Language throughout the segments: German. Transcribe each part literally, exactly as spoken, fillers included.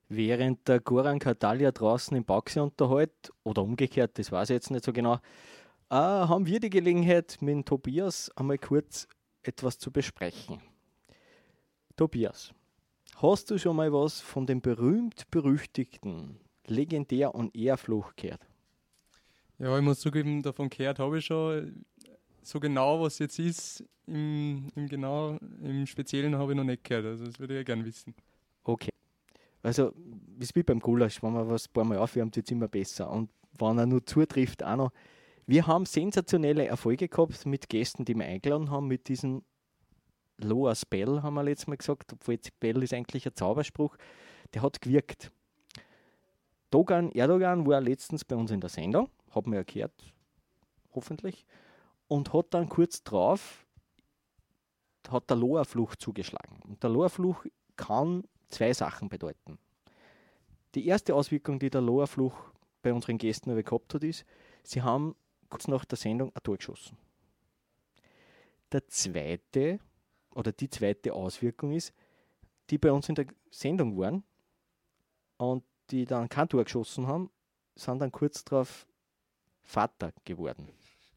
Während der Goran Katalia draußen im Baxi unterhält, oder umgekehrt, das weiß ich jetzt nicht so genau, äh, haben wir die Gelegenheit, mit dem Tobias einmal kurz etwas zu besprechen. Tobias, hast du schon mal was von dem berühmt-berüchtigten Legendär- und Ehrfluch gehört? Ja, ich muss zugeben, davon gehört habe ich schon. So genau, was jetzt ist, im, im, genau, im Speziellen habe ich noch nicht gehört. Also das würde ich ja gerne wissen. Okay. Also, ist wie beim Gulasch, wenn man was ein paar Mal aufwärmt, wird es immer besser. Und wenn er nur zutrifft, auch noch. Wir haben sensationelle Erfolge gehabt mit Gästen, die wir eingeladen haben, mit diesem Lower Spell, haben wir letztes Mal gesagt, obwohl Spell ist eigentlich ein Zauberspruch, der hat gewirkt. Dogan Erdogan war letztens bei uns in der Sendung, haben wir ja gehört, hoffentlich, und hat dann kurz drauf, hat der Loa-Fluch zugeschlagen. Und der Loa-Fluch kann zwei Sachen bedeuten. Die erste Auswirkung, die der Loa-Fluch bei unseren Gästen gehabt hat, ist, sie haben kurz nach der Sendung ein Tor geschossen. Der zweite, oder die zweite Auswirkung ist, die bei uns in der Sendung waren und die dann kein Tor geschossen haben, sind dann kurz darauf Vater geworden.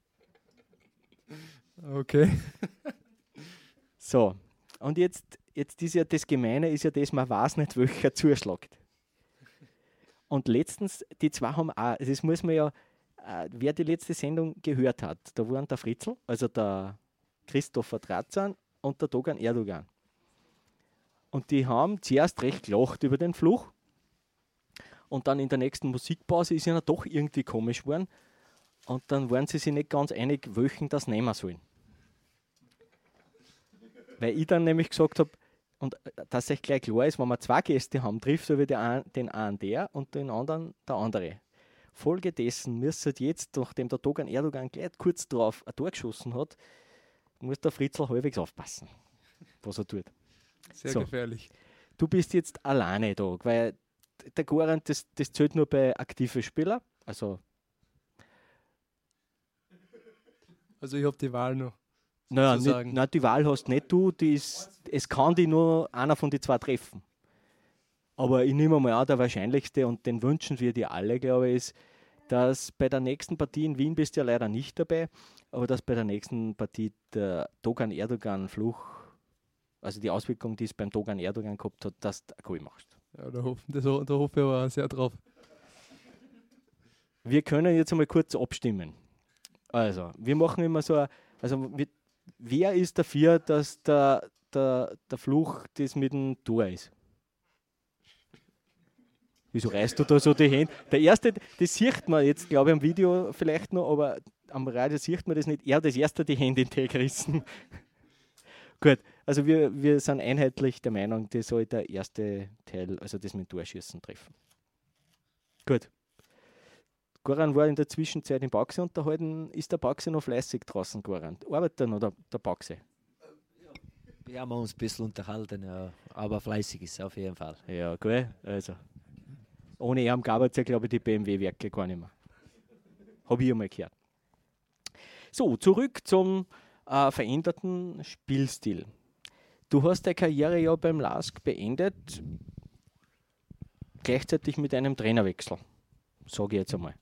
Okay. So, und jetzt, jetzt ist ja das Gemeine, ist ja das, man weiß nicht, welcher zuschlägt. Und letztens, die zwei haben auch, das muss man ja, äh, wer die letzte Sendung gehört hat, da waren der Fritzl, also der Christopher Tratzan und der Dogan Erdogan. Und die haben zuerst recht gelacht über den Fluch und dann in der nächsten Musikpause ist ihnen doch irgendwie komisch geworden und dann waren sie sich nicht ganz einig, welchen das nehmen sollen. Weil ich dann nämlich gesagt habe, und dass euch gleich klar ist, wenn wir zwei Gäste haben, trifft so wie den einen der und den anderen der andere. Folge dessen müsste jetzt, nachdem der Dogan Erdogan gleich kurz drauf ein Tor geschossen hat, muss der Fritzl halbwegs aufpassen, was er tut. Sehr so. gefährlich. Du bist jetzt alleine da, weil der Goran, das, das zählt nur bei aktiven Spielern. Also, also ich habe die Wahl noch. naja, nicht, nein, die Wahl hast nicht du, die ist, es kann die nur einer von den zwei treffen. Aber ich nehme mal an, der wahrscheinlichste, und den wünschen wir dir alle, glaube ich, ist, dass bei der nächsten Partie in Wien bist du ja leider nicht dabei, aber dass bei der nächsten Partie der Dogan Erdogan-Fluch, also die Auswirkung, die es beim Dogan Erdogan gehabt hat, dass du ein Goal machst. Ja, da hoffe, das, da hoffe ich aber sehr drauf. Wir können jetzt einmal kurz abstimmen. Also, wir machen immer so, also wir, wer ist dafür, dass der, der, der Fluch das mit dem Tor ist? Wieso reißt du da so die Hände? Der erste, das sieht man jetzt, glaube ich, am Video vielleicht noch, aber am Radio sieht man das nicht. Er hat das erste die Hände in die gerissen. Gut, also wir, wir sind einheitlich der Meinung, das soll der erste Teil, also das mit Torschießen treffen. Gut. Goran war in der Zwischenzeit im Baxi unterhalten. Ist der Baxi noch fleißig draußen, Goran? Arbeitet er noch der, der Baxi? Wir haben uns ein bisschen unterhalten, ja, aber fleißig ist er auf jeden Fall. Ja, gut. Also, ohne ihn gab es ja, glaube ich, die B M W-Werke gar nicht mehr. Habe ich einmal gehört. So, zurück zum äh, veränderten Spielstil. Du hast deine Karriere ja beim LASK beendet, gleichzeitig mit einem Trainerwechsel, sage ich jetzt einmal.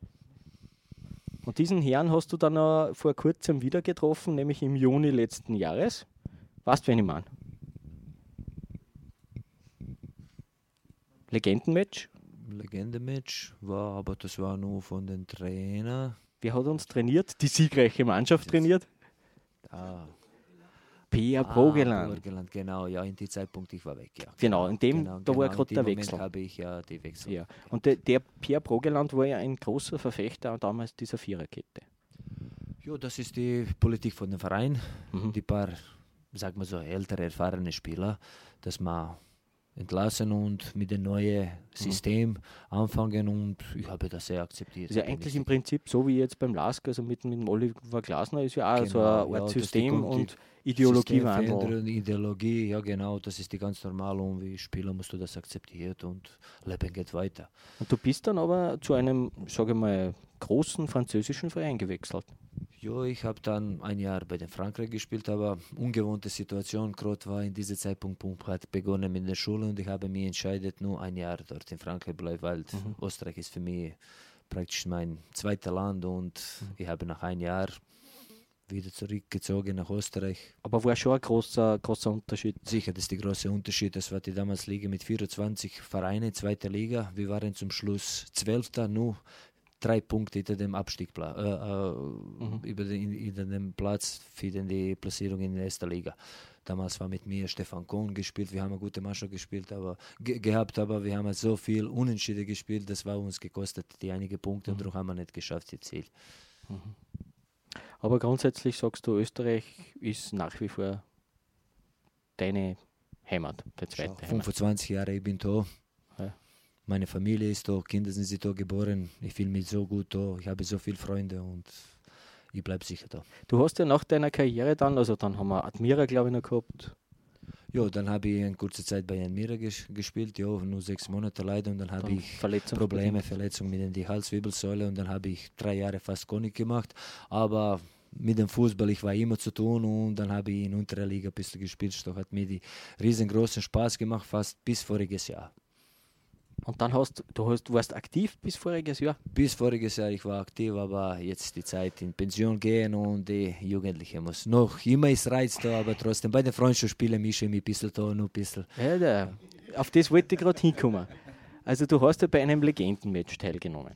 Und diesen Herrn hast du dann auch vor kurzem wieder getroffen, nämlich im Juni letzten Jahres. Weißt du, wen ich meine? Legendenmatch? Legendenmatch war, aber das war nur von den Trainern. Wer hat uns trainiert? Die siegreiche Mannschaft trainiert? Ah. Pia Ah, Brogeland. Brogeland. Genau, ja, in dem Zeitpunkt ich war weg, ja. Genau, in dem, genau, da genau, war gerade der Moment Wechsel. habe ich ja die Wechsel. Ja. Und der, der Pierre Brogeland war ja ein großer Verfechter damals dieser Viererkette. Ja, das ist die Politik von dem Verein. Mhm. Die paar, sagen wir so, ältere, erfahrene Spieler, dass man entlassen und mit dem neuen System mhm. anfangen, und ich habe das sehr akzeptiert. Das ist ja eigentlich im Prinzip so wie jetzt beim LASK, also mit, mit dem Oliver Glasner ist ja auch genau, so eine ja, Art System die, und Ideologiewandel. Systemveränderung, Ideologie, ja genau, das ist die ganz normal, und wie Spieler musst du das akzeptieren und Leben geht weiter. Und du bist dann aber zu einem, sage ich mal, großen französischen Verein gewechselt. Ja, ich habe dann ein Jahr bei den Frankreich gespielt, aber ungewohnte Situation. Gerade war in diesem Zeitpunkt hat begonnen mit der Schule und ich habe mich entschieden, nur ein Jahr dort in Frankreich bleiben, weil mhm. Österreich ist für mich praktisch mein zweites Land und mhm. ich habe nach einem Jahr wieder zurückgezogen nach Österreich. Aber war schon ein großer, großer Unterschied? Sicher, das ist der große Unterschied. Das war die damals Liga mit vierundzwanzig Vereinen, zweite Liga. Wir waren zum Schluss Zwölfter, nur drei Punkte hinter dem Abstiegsplatz, äh, äh, mhm. über, den, über den Platz für die Platzierung in der ersten Liga. Damals war mit mir Stefan Kohn gespielt, wir haben eine gute Mannschaft gespielt, aber ge gehabt, aber wir haben so viel Unentschieden gespielt, das war uns gekostet, die einige Punkte, mhm. und darum haben wir nicht geschafft, das Ziel. Mhm. Aber grundsätzlich sagst du, Österreich ist nach wie vor deine Heimat, der zweite Heimat. fünfundzwanzig Jahre, ich bin da. Ja. Meine Familie ist da, Kinder sind sie da geboren. Ich fühle mich so gut da, ich habe so viele Freunde und ich bleibe sicher da. Du hast ja nach deiner Karriere dann, also dann haben wir Admira, glaube ich, noch gehabt. Ja, dann habe ich eine kurze Zeit bei Admira ges gespielt, ja, nur sechs Monate leider und dann habe ich Probleme, Verletzungen mit der Halswirbelsäule und dann habe ich drei Jahre fast gar nicht gemacht, aber mit dem Fußball, ich war immer zu tun und dann habe ich in unterer Liga ein bisschen gespielt, das hat mir die riesengroßen Spaß gemacht, fast bis voriges Jahr. Und dann hast du, hast, du warst aktiv bis voriges Jahr? Bis voriges Jahr, ich war aktiv, aber jetzt die Zeit in Pension gehen und die Jugendliche muss noch immer ist Reiz da, aber trotzdem bei den Freundschaftsspielen mische ich mich ein bisschen da, noch ein bisschen. Ja, da, auf das wollte ich gerade hinkommen. Also du hast ja bei einem Legendenmatch teilgenommen.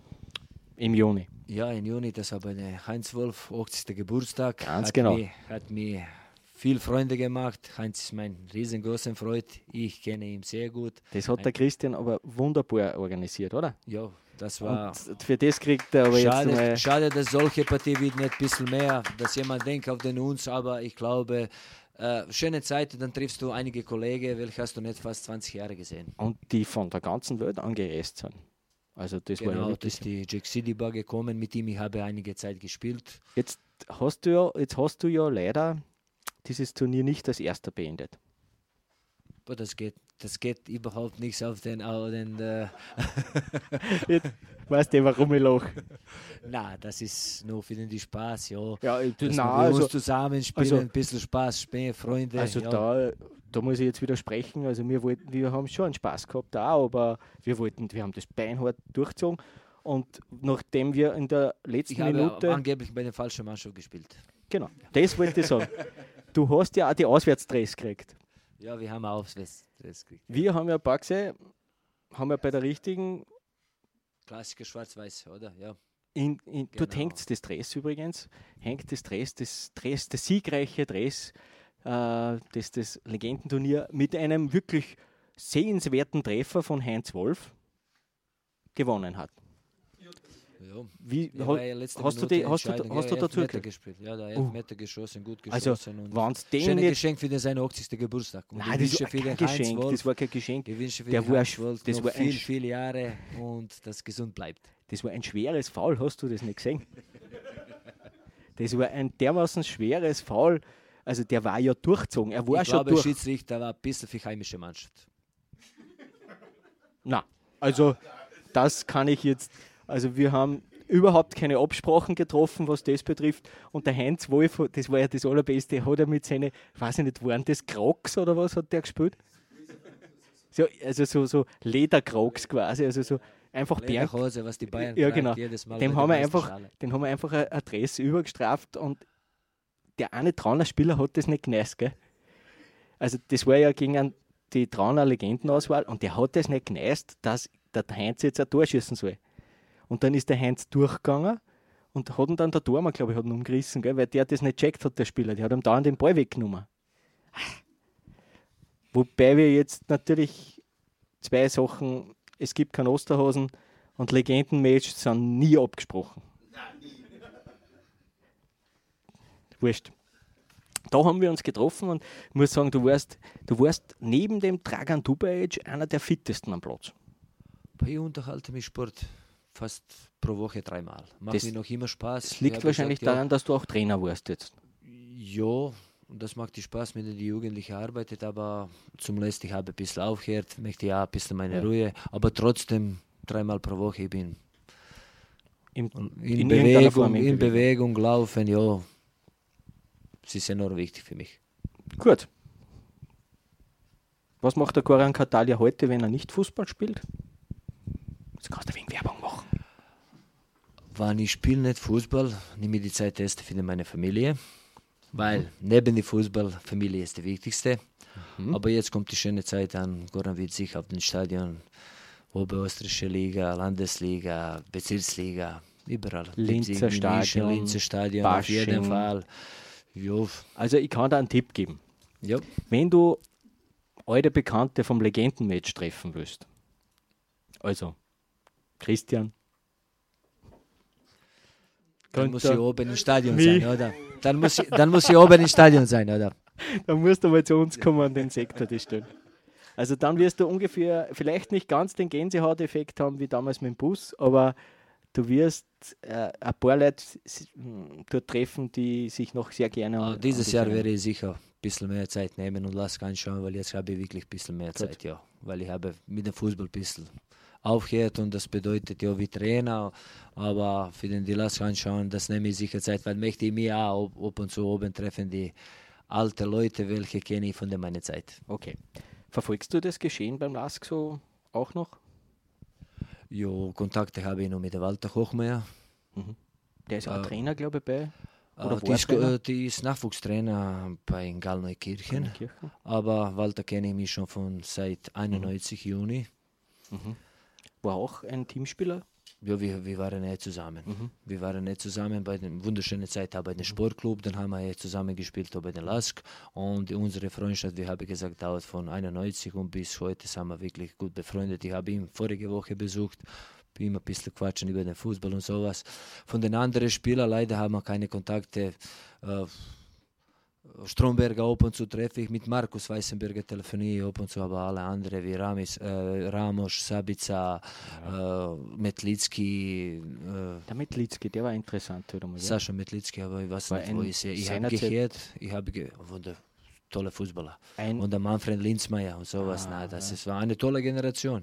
Im Juni. Ja, im Juni, das war bei Heinz Wolf, achtzigsten Geburtstag. Ganz hat genau. Mich, hat mir viele Freunde gemacht. Heinz ist mein riesengroßer Freund. Ich kenne ihn sehr gut. Das hat der Christian aber wunderbar organisiert, oder? Ja, das war. Und für das kriegt er aber schade, jetzt mal. Schade, dass solche Partie wird nicht ein bisschen mehr, dass jemand denkt auf den uns, aber ich glaube, äh, schöne Zeit, dann triffst du einige Kollegen, welche hast du nicht fast zwanzig Jahre gesehen. Und die von der ganzen Welt angereist sind. Also das genau, war ja das ist die Jack City Bar gekommen, mit ihm ich habe einige Zeit gespielt. Jetzt hast du ja, jetzt hast du ja leider dieses Turnier nicht als erster beendet. Aber das geht, das geht überhaupt nichts auf den, auf den äh Jetzt weißt du, warum ich lache? Nein, das ist nur für den Spaß, ja. Ja, dass na, wir also, uns zusammenspielen, also, ein bisschen Spaß, spielen, Freunde. Also ja. da, da muss ich jetzt widersprechen. Also wir wollten, wir haben schon einen Spaß gehabt auch, aber wir wollten, wir haben das beinhart durchgezogen. Und nachdem wir in der letzten ich habe Minute angeblich bei der falschen Mannschaft gespielt. Genau, das wollte ich sagen. Du hast ja auch die Auswärtsdress gekriegt. Ja, wir haben auch Auswärtsdress gekriegt. Wir haben ja ein paar gesehen, haben ja bei der richtigen Klassiker schwarz-weiß, oder? Ja. In, in, genau. Dort hängt das Dress übrigens, hängt das Dress, das Dress, das siegreiche Dress, äh, das das Legendenturnier mit einem wirklich sehenswerten Treffer von Heinz Wolf gewonnen hat. Ja. Wie, ja, ha, hast, du die, hast, du, hast ja, du dazu gespielt? Ja, der Elfmeter uh. geschossen, gut also, geschossen. Und wenn's den schönes nicht Geschenk für den seinen achtzigsten Geburtstag. Und nein, das war, kein Geschenk, Wolf, das war kein Geschenk. Ich wünsche für der den war, Wolf das noch war viel, viele Jahre und dass gesund bleibt. Das war ein schweres Foul, hast du das nicht gesehen? Das war ein dermaßen schweres Foul. Also der war ja durchgezogen. Er war ich schon glaube, durch. Der Schiedsrichter war ein bisschen für heimische Mannschaft. Na, also das kann ich jetzt. Also wir haben überhaupt keine Absprachen getroffen, was das betrifft. Und der Heinz Wolf, das war ja das Allerbeste, hat er mit seinen, weiß ich nicht, waren das Crocs oder was hat der gespielt? So, also so, so Ledercrocs quasi, also so einfach Berg. Hose, was die Bayern ja, genau. jedes Mal dem, haben wir einfach, dem haben wir einfach eine Adresse übergestraft und der eine Trauner Spieler hat das nicht genäßt, gell? Also das war ja gegen einen, die Trauner Legendenauswahl und der hat das nicht genäßt, dass der Heinz jetzt ein Tor schießen soll. Und dann ist der Heinz durchgegangen und hat ihn dann der Tormann, glaube ich, hat ihn umgerissen, gell? Weil der das nicht checkt hat, der Spieler. Der hat ihm dauernd den Ball weggenommen. Wobei wir jetzt natürlich zwei Sachen, es gibt keine Osterhosen und Legendenmatch sind nie abgesprochen. Wurscht. Da haben wir uns getroffen und ich muss sagen, du warst, du warst neben dem Dragan Dubajic einer der fittesten am Platz. Ich unterhalte mich Sport fast pro Woche dreimal. Macht das, mir noch immer Spaß. Das liegt wahrscheinlich gesagt, daran, ja, dass du auch Trainer warst jetzt. Ja, und das macht die Spaß, mit den Jugendlichen arbeitet, aber zum letzten ich habe ein bisschen aufgehört, möchte ja ein bisschen meine ja. Ruhe, aber trotzdem dreimal pro Woche ich bin Im, in, in irgendeiner Form Bewegung, in in Bewegung. Bewegung laufen, ja. Sie sind enorm wichtig für mich. Gut. Was macht der Goran Katalia heute, wenn er nicht Fußball spielt? Jetzt kannst du ein wenig Werbung machen. Wenn ich spiele nicht Fußball, nehme ich die Zeit erst für meine Familie, weil mhm. neben dem Fußball, Familie ist die wichtigste. Mhm. Aber jetzt kommt die schöne Zeit an, Goran wird sich auf dem Stadion, Oberösterreichische Liga, Landesliga, Bezirksliga, überall. Linzer Stadion, Linzer Stadion, Basching. Auf jeden Fall. Jo. Also ich kann da einen Tipp geben. Jo. Wenn du alte Bekannte vom Legendenmatch treffen willst, also Christian, dann muss ich oben im Stadion mich. sein, oder? Dann muss, ich, dann muss ich oben im Stadion sein, oder? Dann musst du mal zu uns kommen an den Sektor, das stimmt. Also dann wirst du ungefähr, vielleicht nicht ganz den Gänsehauteffekt haben wie damals mit dem Bus, aber du wirst äh, ein paar Leute dort treffen, die sich noch sehr gerne... Ah, dieses Jahr werde ich sicher ein bisschen mehr Zeit nehmen und lass ganz schauen, weil jetzt habe ich wirklich ein bisschen mehr Zeit, ja. Weil ich habe mit dem Fußball ein bisschen aufgehört und das bedeutet ja wie Trainer, aber für den die lass ganz schauen, das nehme ich sicher Zeit, weil möchte ich mir auch ab und zu oben treffen, die alte Leute, welche kenne ich von der meiner Zeit. Okay. Verfolgst du das Geschehen beim L A S K so auch noch? Ja, Kontakte habe ich noch mit der Walter Hochmeier. Mhm. Der ist auch äh, Trainer, glaube ich, bei... Oder äh, die, ist, äh, die ist Nachwuchstrainer bei Gallneukirchen. Gallneukirchen. Aber Walter kenne ich mich schon von seit einundneunzig mhm. Juni. Mhm. War auch ein Teamspieler? Ja, wir, wir waren nicht zusammen. Mhm. Wir waren nicht zusammen bei der wunderschönen Zeit bei dem Sportclub, dann haben wir zusammen gespielt bei den L A S K und unsere Freundschaft, wie habe ich gesagt, dauert von einundneunzig und bis heute sind wir wirklich gut befreundet. Ich habe ihn vorige Woche besucht, immer ein bisschen quatschen über den Fußball und sowas. Von den anderen Spielern leider haben wir keine Kontakte. Äh, Stromberger ab und zu treffe ich mit Markus Weissenberger telefoniere ab und zu, aber alle anderen wie Ramis, äh, Ramos, Sabica, ja. äh, Metlitsky. Äh, der Metlitsky, der war interessant. Oder mal, Sascha Metlitsky, aber ich weiß war nicht, wo ich sehe. Ich habe gehört, ich habe ge wunder, tolle Fußballer. Ein und der Manfred Linzmeier und sowas. Ah, Nein, das ja. ist, war eine tolle Generation.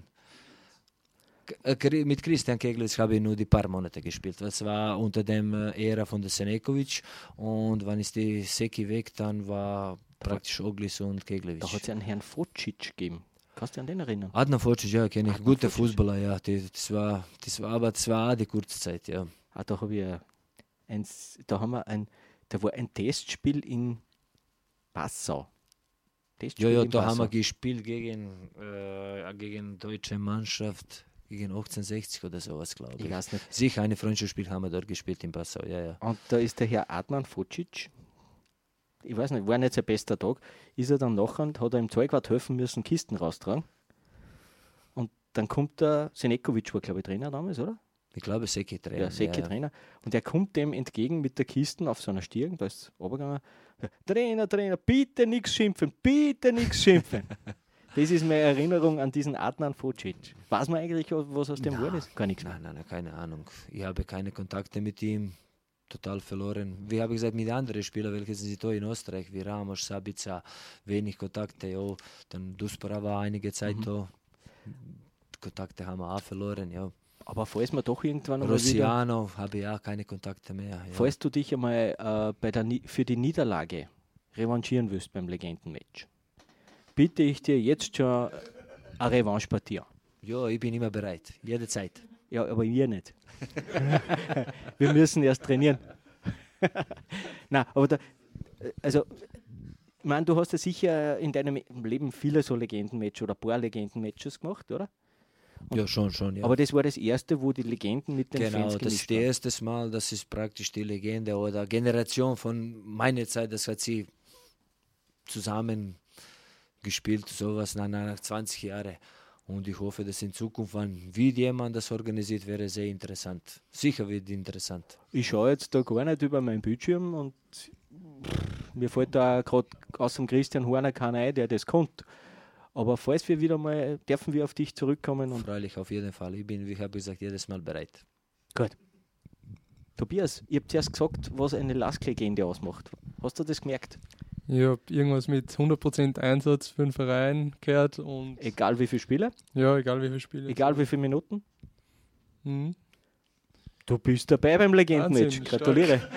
Mit Christian Keglitz habe ich nur die paar Monate gespielt. Das war unter dem Ära von der Senekovic und wenn ist die Seki weg, dann war praktisch Oglis und Keglitz. Da hat es ja einen Herrn Focic gegeben. Kannst du dich an den erinnern? Adnan Focic, ja, kenne ich. Guter Fußballer, ja. Die, das, war, das war aber das war auch die kurze Zeit, ja. Ah, da habe ich ein, da haben wir ein, da war ein Testspiel in Passau. Testspiel ja, ja, da Passau. Haben wir gespielt gegen, äh, gegen deutsche Mannschaft. Gegen achtzehnhundertsechzig oder sowas, glaube ich. Ich weiß nicht. Sicher, eine Freundschaftsspiel haben wir dort gespielt in Passau, ja, ja. Und da ist der Herr Adnan Focic, ich weiß nicht, war nicht sein bester Tag, ist er dann nachher und hat er im Zeugwart helfen müssen, Kisten raustragen. Und dann kommt der Senekovic, war glaube ich Trainer damals, oder? Ich glaube, Seki Trainer. Ja, Seki ja, Trainer. Und er kommt dem entgegen mit der Kisten auf so einer Stirn, da ist es runtergegangen. Trainer, Trainer, bitte nichts schimpfen, bitte nichts schimpfen. Das ist meine Erinnerung an diesen Adnan Focic. Weiß man eigentlich, was aus dem geworden ist? Gar nichts mehr. Nein, nein, keine Ahnung. Ich habe keine Kontakte mit ihm. Total verloren. Wie habe ich gesagt, mit anderen Spielern, welche sind da in Österreich, wie Ramos, Sabica, wenig Kontakte. Ja. Dann Duspara war einige Zeit mhm. da. Kontakte haben wir auch verloren, ja. Aber falls wir doch irgendwann einmal Rossiano habe ich auch keine Kontakte mehr. Ja. Falls du dich einmal äh, bei der, für die Niederlage revanchieren willst beim Legendenmatch, bitte ich dir jetzt schon eine Revanche-Partie. Ja, ich bin immer bereit, jederzeit. Ja, aber wir nicht. Wir müssen erst trainieren. Nein, aber da, also, ich meine, du hast ja sicher in deinem Leben viele so Legendenmatches oder ein paar Legendenmatches gemacht, oder? Und ja, schon, schon, ja. Aber das war das erste, wo die Legenden mit den genau, Fans gemischt Genau, das ist das erste Mal, das ist praktisch die Legende oder Generation von meiner Zeit, das hat sie zusammen gespielt, sowas nach, nach zwanzig Jahren. Und ich hoffe, dass in Zukunft, wenn wieder jemand das organisiert, wäre sehr interessant. Sicher wird interessant. Ich schaue jetzt da gar nicht über meinen Bildschirm und mir fällt da gerade aus dem Christian Horner keiner ein, der das konnte. Aber falls wir wieder mal, dürfen wir auf dich zurückkommen. Und freilich, auf jeden Fall. Ich bin, wie ich habe gesagt, jedes Mal bereit. Gut. Tobias, ich habe zuerst gesagt, was eine L A S K-Legende ausmacht. Hast du das gemerkt? Ich habe irgendwas mit hundert Prozent Einsatz für den Verein gehört. Und egal wie viele Spiele? Ja, egal wie viele Spiele. Egal wie viele Minuten? Mhm. Du bist dabei beim Legendenmatch. Wahnsinn, Gratuliere.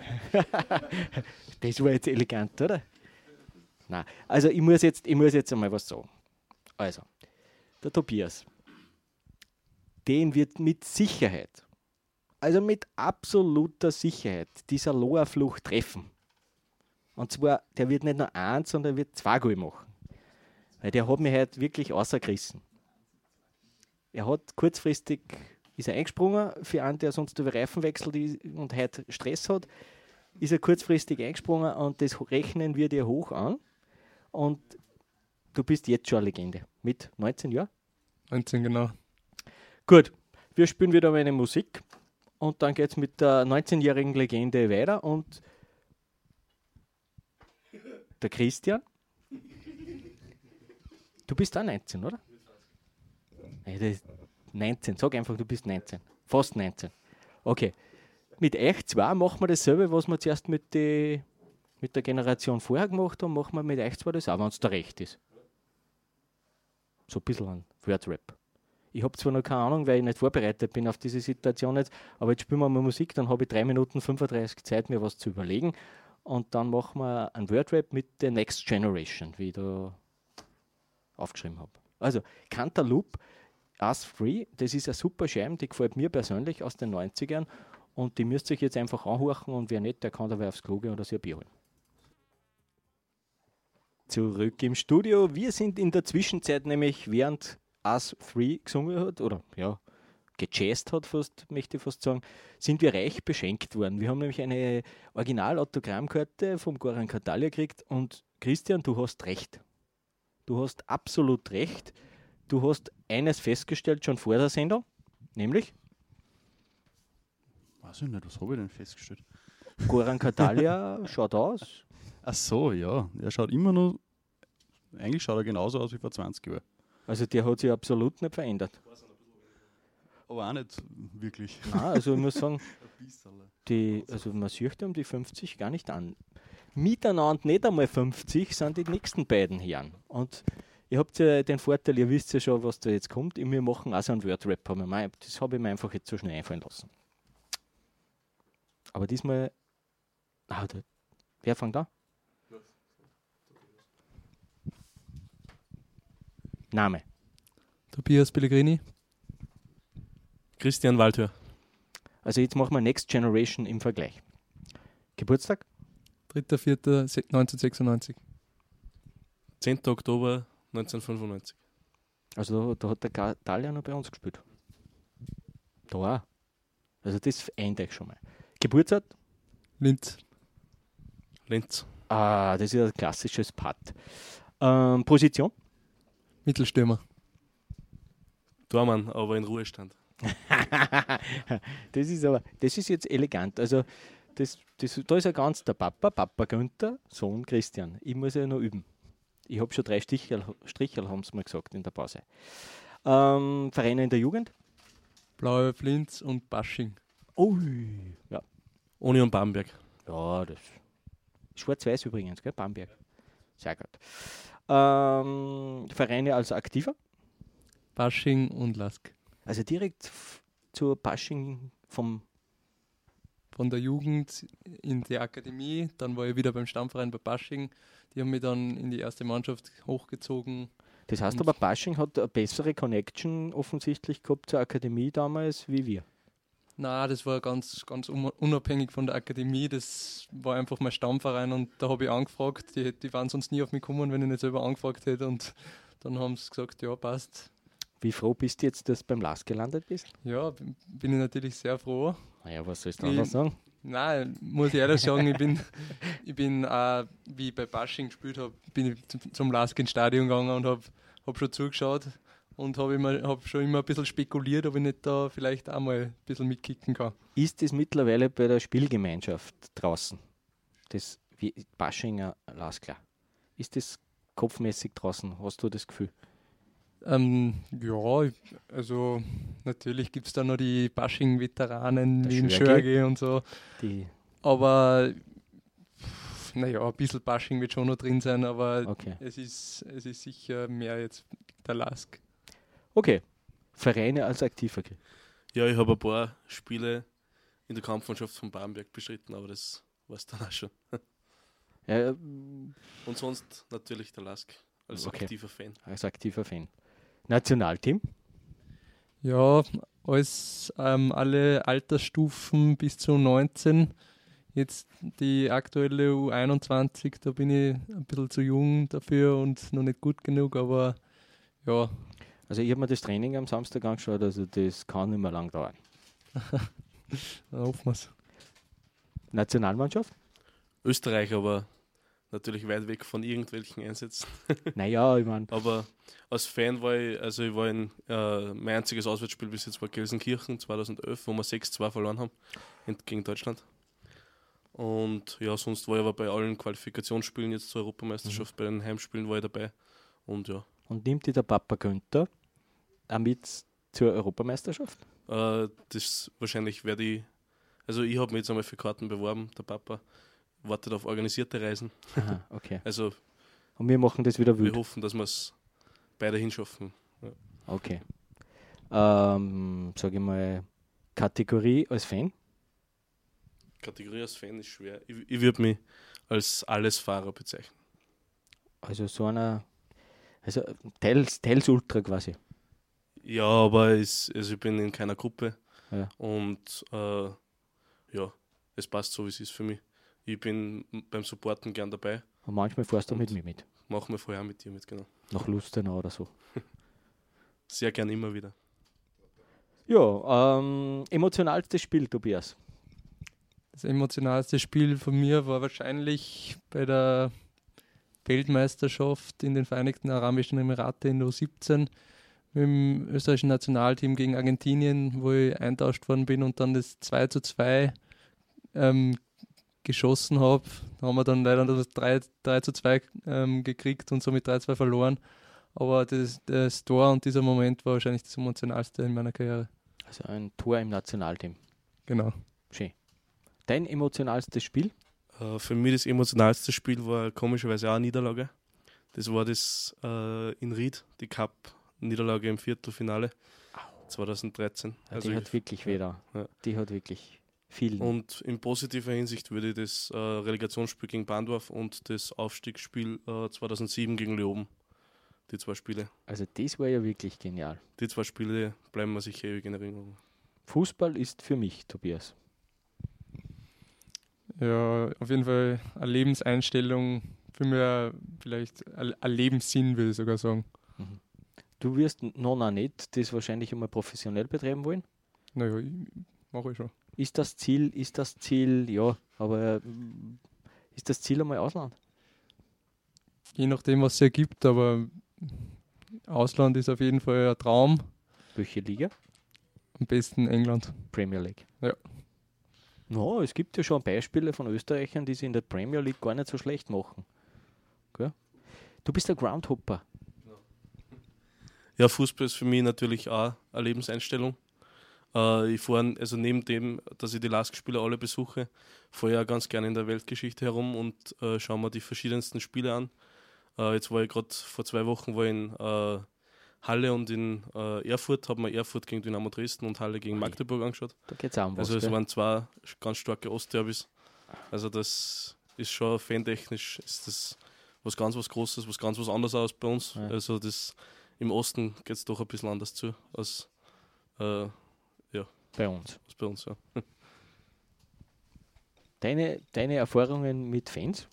Das war jetzt elegant, oder? Nein. Also ich muss jetzt, ich muss jetzt einmal was sagen. Also, der Tobias, den wird mit Sicherheit, also mit absoluter Sicherheit, dieser Loa-Fluch treffen. Und zwar, der wird nicht nur eins, sondern wird zwei Goal machen. Weil der hat mich halt wirklich außergerissen. Er hat kurzfristig, ist er eingesprungen, für einen, der sonst über Reifen wechselt und heute Stress hat, ist er kurzfristig eingesprungen und das rechnen wir dir hoch an. Und du bist jetzt schon eine Legende. Mit neunzehn Jahren? neunzehn, genau. Gut, wir spielen wieder meine Musik und dann geht es mit der neunzehnjährigen Legende weiter und der Christian. Du bist auch neunzehn, oder? Nee, das ist neunzehn, sag einfach, du bist neunzehn. Fast neunzehn. Okay. Mit euch zwei machen wir dasselbe, was wir zuerst mit, die, mit der Generation vorher gemacht haben, machen wir mit euch zwei das auch, wenn es da recht ist. So ein bisschen ein Wordrap. Ich habe zwar noch keine Ahnung, weil ich nicht vorbereitet bin auf diese Situation jetzt, aber jetzt spielen wir mal Musik, dann habe ich drei Minuten fünfunddreißig Zeit, mir was zu überlegen. Und dann machen wir ein Wordrap mit der Next Generation, wie ich da aufgeschrieben habe. Also, Cantaloupe, Us Free, das ist eine super Scheibe, die gefällt mir persönlich aus den neunzigern und die müsst ihr euch jetzt einfach anhören und wer nicht, der kann dabei aufs Klo gehen oder sich ein Bier holen. Zurück im Studio. Wir sind in der Zwischenzeit nämlich, während Us Free gesungen hat, oder ja, gejazzt hat, fast, möchte ich fast sagen, sind wir reich beschenkt worden. Wir haben nämlich eine Original-Autogrammkarte vom Goran Katalia gekriegt und Christian, du hast recht. Du hast absolut recht. Du hast eines festgestellt schon vor der Sendung, nämlich? Weiß ich nicht, was habe ich denn festgestellt? Goran Katalia schaut aus. Ach so, ja. Er schaut immer noch, eigentlich schaut er genauso aus wie vor zwanzig Jahren. Also der hat sich absolut nicht verändert. Aber auch nicht wirklich. Nein, also ich muss sagen, die, also man sieht um die fünfzig gar nicht an. Miteinander nicht einmal fünfzig sind die nächsten beiden Herren. Und ihr habt ja den Vorteil, ihr wisst ja schon, was da jetzt kommt. Wir machen auch so einen Wordrap. Das habe ich mir einfach jetzt so schnell einfallen lassen. Aber diesmal. Ah, da, wer fängt an? Name. Tobias Pellegrini. Christian Waldhör. Also jetzt machen wir Next Generation im Vergleich. Geburtstag? dritter vierter neunzehnhundertsechsundneunzig. zehnter Oktober neunzehnhundertfünfundneunzig. Also da, da hat der Katalia noch bei uns gespielt. Da auch. Also das eint euch schon mal. Geburtsort? Linz. Linz. Ah, das ist ein klassisches Putt. Ähm, Position? Mittelstürmer. Tormann, aber in Ruhestand. das ist aber, das ist jetzt elegant. Also das, das, da ist ja ganz der Papa, Papa Günther, Sohn Christian. Ich muss ja noch üben. Ich habe schon drei Strichel, Strichel haben sie mir gesagt in der Pause. Ähm, Vereine in der Jugend? Blaue Linz und Basching. Ui, ja. Union Bamberg. Ja, das Schwarz-Weiß übrigens, gell? Bamberg. Sehr gut. Ähm, Vereine als Aktiver? Basching und Lask. Also direkt f- zur Basching vom... Von der Jugend in die Akademie, dann war ich wieder beim Stammverein bei Basching. Die haben mich dann in die erste Mannschaft hochgezogen. Das heißt Und- aber, Basching hat eine bessere Connection offensichtlich gehabt zur Akademie damals wie wir. Na, das war ganz, ganz un- unabhängig von der Akademie. Das war einfach mein Stammverein und da habe ich angefragt. Die, die waren sonst nie auf mich gekommen, wenn ich nicht selber angefragt hätte. Und dann haben sie gesagt, ja, passt. Wie froh bist du jetzt, dass du beim Lask gelandet bist? Ja, b- bin ich natürlich sehr froh. Naja, was sollst du Ich- anders sagen? Nein, muss ich ehrlich sagen, ich bin, ich bin auch, wie ich bei Basching gespielt habe, bin ich zum- zum Lask ins Stadion gegangen und habe hab schon zugeschaut und habe hab schon immer ein bisschen spekuliert, ob ich nicht da vielleicht auch mal ein bisschen mitkicken kann. Ist es mittlerweile bei der Spielgemeinschaft draußen, das wie Baschinger Laskler, ist das kopfmäßig draußen? Hast du das Gefühl? Ähm, ja, ich- also natürlich gibt es da noch die Basching-Veteranen Der wie in Schörge. Schörge und so, Die, aber naja, ein bisschen Basching wird schon noch drin sein, aber okay. es ist, es ist sicher mehr jetzt der Lask. Okay, Vereine als Aktiver. Ja, ich habe ein paar Spiele in der Kampfmannschaft von Bamberg bestritten, aber das war es dann auch schon. Ja, Und sonst natürlich der Lask als Okay. aktiver Fan. als aktiver Fan. Nationalteam? Ja, als ähm, alle Altersstufen bis zu neunzehn. Jetzt die aktuelle U einundzwanzig, da bin ich ein bisschen zu jung dafür und noch nicht gut genug, aber ja, Also ich habe mir das Training am Samstag angeschaut, also das kann nicht mehr lang dauern. dann hoffen wir es. Nationalmannschaft? Österreich aber natürlich weit weg von irgendwelchen Einsätzen. Naja, ich meine, Aber als Fan war ich, also ich war in, äh, mein einziges Auswärtsspiel bis jetzt war Gelsenkirchen zweitausendelf, wo wir sechs zwei verloren haben in, gegen Deutschland. Und ja, sonst war ich aber bei allen Qualifikationsspielen jetzt zur Europameisterschaft, bei den Heimspielen war ich dabei. Und ja, und nimmt die der Papa Günther auch mit zur Europameisterschaft? äh, das wahrscheinlich werde ich, also ich habe mich jetzt einmal für Karten beworben, der Papa wartet auf organisierte Reisen. Aha, okay. Also Und wir machen das wieder wir wild. hoffen, dass wir es beide hinschaffen. Okay. Ähm, sage ich mal, Kategorie als Fan? Kategorie als Fan ist schwer. Ich, ich würde mich als Allesfahrer bezeichnen. Also so einer, also teils, teils Ultra quasi. Ja, aber es, also ich bin in keiner Gruppe Ja. und äh, ja, es passt so, wie es ist für mich. Ich bin beim Supporten gern dabei, Und manchmal fährst du Und- mit mir mit. machen wir vorher mit dir mit, genau. Nach Lustenau oder so. Sehr gern immer wieder. Ja, ähm, emotionalstes Spiel, Tobias. Das emotionalste Spiel von mir war wahrscheinlich bei der Weltmeisterschaft in den Vereinigten Arabischen Emiraten in der U siebzehn mit dem österreichischen Nationalteam gegen Argentinien, wo ich eintauscht worden bin und dann das zwei zu zwei ähm, geschossen habe. Da haben wir dann leider das drei zu zwei ähm, gekriegt und somit drei zwei verloren. Aber das, das Tor und dieser Moment war wahrscheinlich das emotionalste in meiner Karriere. Also ein Tor im Nationalteam. Genau. Schön. Dein emotionalstes Spiel? Äh, für mich das emotionalste Spiel war komischerweise auch eine Niederlage. Das war das äh, in Ried, die Cup-Niederlage im Viertelfinale zweitausenddreizehn. Ja, Also die ich- hat wirklich weder. ja. Die hat wirklich viel. Und in positiver Hinsicht würde ich das äh, Relegationsspiel gegen Bandorf und das Aufstiegsspiel äh, zweitausendsieben gegen Leoben, die zwei Spiele. Also das war ja wirklich genial. Die zwei Spiele bleiben mir sicher ewig in Erinnerung. Fußball ist für mich, Tobias. Ja, auf jeden Fall eine Lebenseinstellung, für mich vielleicht ein ein Lebenssinn, würde ich sogar sagen. Du wirst noch noch nicht das wahrscheinlich einmal professionell betreiben wollen. Naja, ich mache ich schon. Ist das Ziel, ist das Ziel, ja, aber mm, ist das Ziel einmal Ausland? Je nachdem, was es ergibt, aber Ausland ist auf jeden Fall ein Traum. Welche Liga? Am besten England. Premier League. Ja. No, es gibt ja schon Beispiele von Österreichern, die sie in der Premier League gar nicht so schlecht machen. Gell? Du bist der Groundhopper. Ja, Fußball ist für mich natürlich auch eine Lebenseinstellung. Äh, ich fahre, also neben dem, dass ich die Lask-Spiele alle besuche, fahre ich auch ganz gerne in der Weltgeschichte herum und äh, schaue mir die verschiedensten Spiele an. Äh, jetzt war ich gerade vor zwei Wochen war ich in äh, Halle und in äh, Erfurt, habe mir Erfurt gegen Dynamo Dresden und Halle gegen Ui. Magdeburg angeschaut. Da geht es auch um was. Also es gell? waren zwei ganz starke Ostderbys. Also das ist schon fantechnisch ist das was ganz was Großes, was ganz was anderes aus bei uns. Ja. Also das im Osten geht es doch ein bisschen anders zu als, äh, Bei uns. als bei uns. Ja. Deine, deine Erfahrungen mit Fans?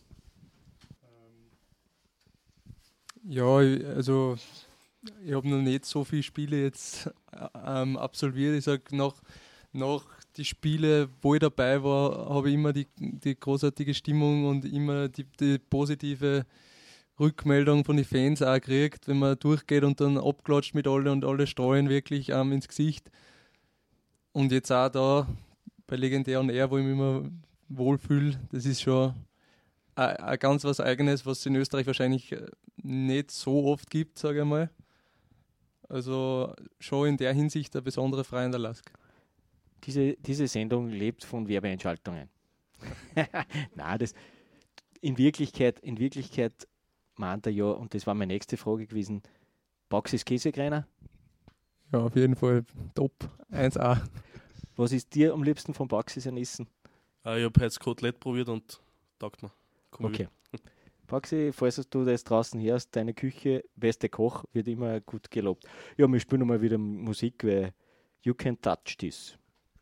Ja, ich- also ich habe noch nicht so viele Spiele jetzt äh, ähm, absolviert. Ich sage, nach, nach die Spiele, wo ich dabei war, habe ich immer die, die großartige Stimmung und immer die, die positive Rückmeldung von den Fans auch gekriegt, wenn man durchgeht und dann abklatscht mit alle und alle streuen wirklich ähm, ins Gesicht. Und jetzt auch da bei Legendär und R, wo ich mich immer wohlfühle, das ist schon ein, ein ganz was Eigenes, was es in Österreich wahrscheinlich äh, nicht so oft gibt, sage ich mal. Also schon in der Hinsicht eine besondere Freude in der Lask. Diese, diese Sendung lebt von Werbeentschaltungen. Nein, das in Wirklichkeit, in Wirklichkeit meint er ja, und das war meine nächste Frage gewesen, Baxis Käsekreiner? Ja, auf jeden Fall top. eins A. Was ist dir am liebsten vom Baxi sein Essen? Äh, ich habe heute das Kotelett probiert und taugt mir. Komm Okay. Baxi, falls du das draußen hörst, deine Küche, beste Koch, wird immer gut gelobt. Ja, wir spielen mal wieder Musik, weil You Can Touch This.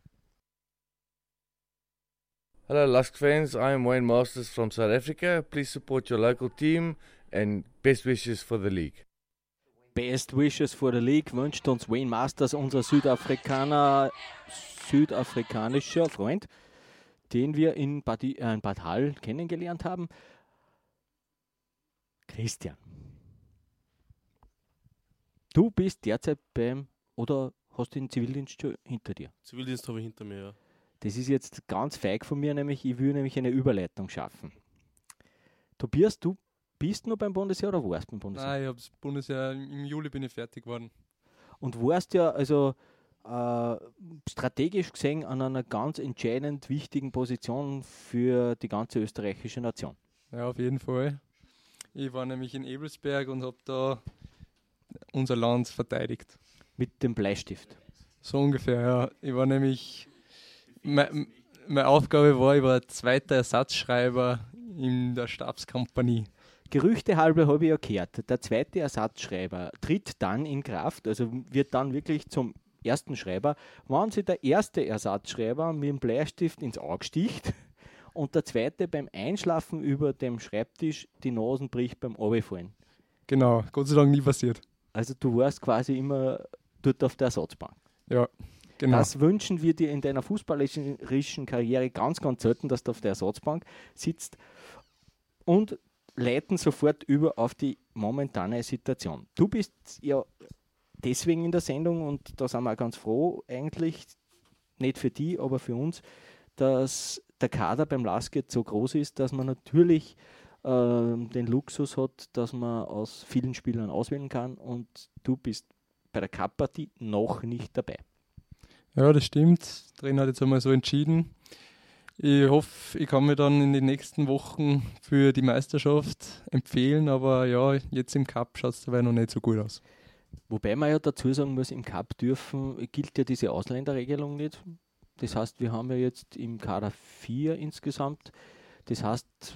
Hello Lask fans, I am Wayne Masters from South Africa. Please support your local team and best wishes for the league. Best Wishes for the League wünscht uns Wayne Masters, unser Südafrikaner, südafrikanischer Freund, den wir in Bad, äh, in Bad Hall kennengelernt haben. Christian, du bist derzeit beim, oder hast den Zivildienst schon hinter dir? Zivildienst habe ich hinter mir, ja. Das ist jetzt ganz feig von mir, nämlich ich will nämlich eine Überleitung schaffen. Tobias, du bist noch beim Bundesheer oder warst beim Bundesheer? Nein, ich habe das Bundesheer, im Juli bin ich fertig geworden. Und warst ja also äh, strategisch gesehen an einer ganz entscheidend wichtigen Position für die ganze österreichische Nation. Ja, auf jeden Fall. Ich war nämlich in Ebelsberg und habe da unser Land verteidigt. Mit dem Bleistift. So ungefähr, ja. Ich war nämlich, meine, meine Aufgabe war, ich war zweiter Ersatzschreiber in der Stabskompanie. Gerüchte halber habe ich ja gehört, der zweite Ersatzschreiber tritt dann in Kraft, also wird dann wirklich zum ersten Schreiber, wenn sich der erste Ersatzschreiber mit dem Bleistift ins Auge sticht und der zweite beim Einschlafen über dem Schreibtisch die Nasen bricht beim Runterfallen. Genau, Gott sei Dank nie passiert. Also du warst quasi immer dort auf der Ersatzbank. Ja, genau. Das wünschen wir dir in deiner fußballerischen Karriere ganz, ganz selten, dass du auf der Ersatzbank sitzt, und leiten sofort über auf die momentane Situation. Du bist ja deswegen in der Sendung, und da sind wir auch ganz froh, eigentlich nicht für die, aber für uns, dass der Kader beim Lask jetzt so groß ist, dass man natürlich äh, den Luxus hat, dass man aus vielen Spielern auswählen kann, und du bist bei der Cup-Partie noch nicht dabei. Ja, das stimmt. Der Trainer hat jetzt einmal so entschieden. Ich hoffe, ich kann mich dann in den nächsten Wochen für die Meisterschaft empfehlen, aber ja, jetzt im Cup schaut es dabei noch nicht so gut aus. Wobei man ja dazu sagen muss, im Cup dürfen, gilt ja diese Ausländerregelung nicht. Das heißt, wir haben ja jetzt im Kader vier insgesamt. Das heißt,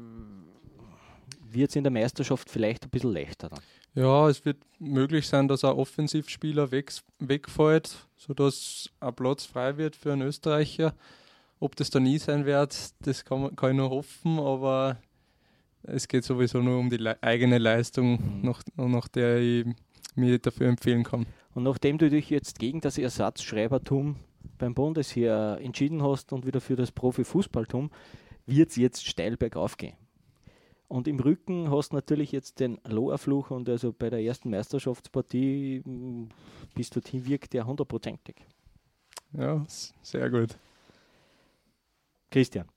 wird es in der Meisterschaft vielleicht ein bisschen leichter dann. Ja, es wird möglich sein, dass ein Offensivspieler weg, wegfällt, sodass ein Platz frei wird für einen Österreicher. Ob das dann nie sein wird, das kann, man, kann ich nur hoffen, aber es geht sowieso nur um die le- eigene Leistung, Mhm. nach, nach der ich mir dafür empfehlen kann. Und nachdem du dich jetzt gegen das Ersatzschreibertum beim Bundesheer entschieden hast und wieder für das Profifußballtum, wird es jetzt steil bergauf gehen. Und im Rücken hast du natürlich jetzt den Loherfluch, und also bei der ersten Meisterschaftspartie m, bis dorthin wirkt der hundertprozentig. Ja, s- sehr gut. Christian,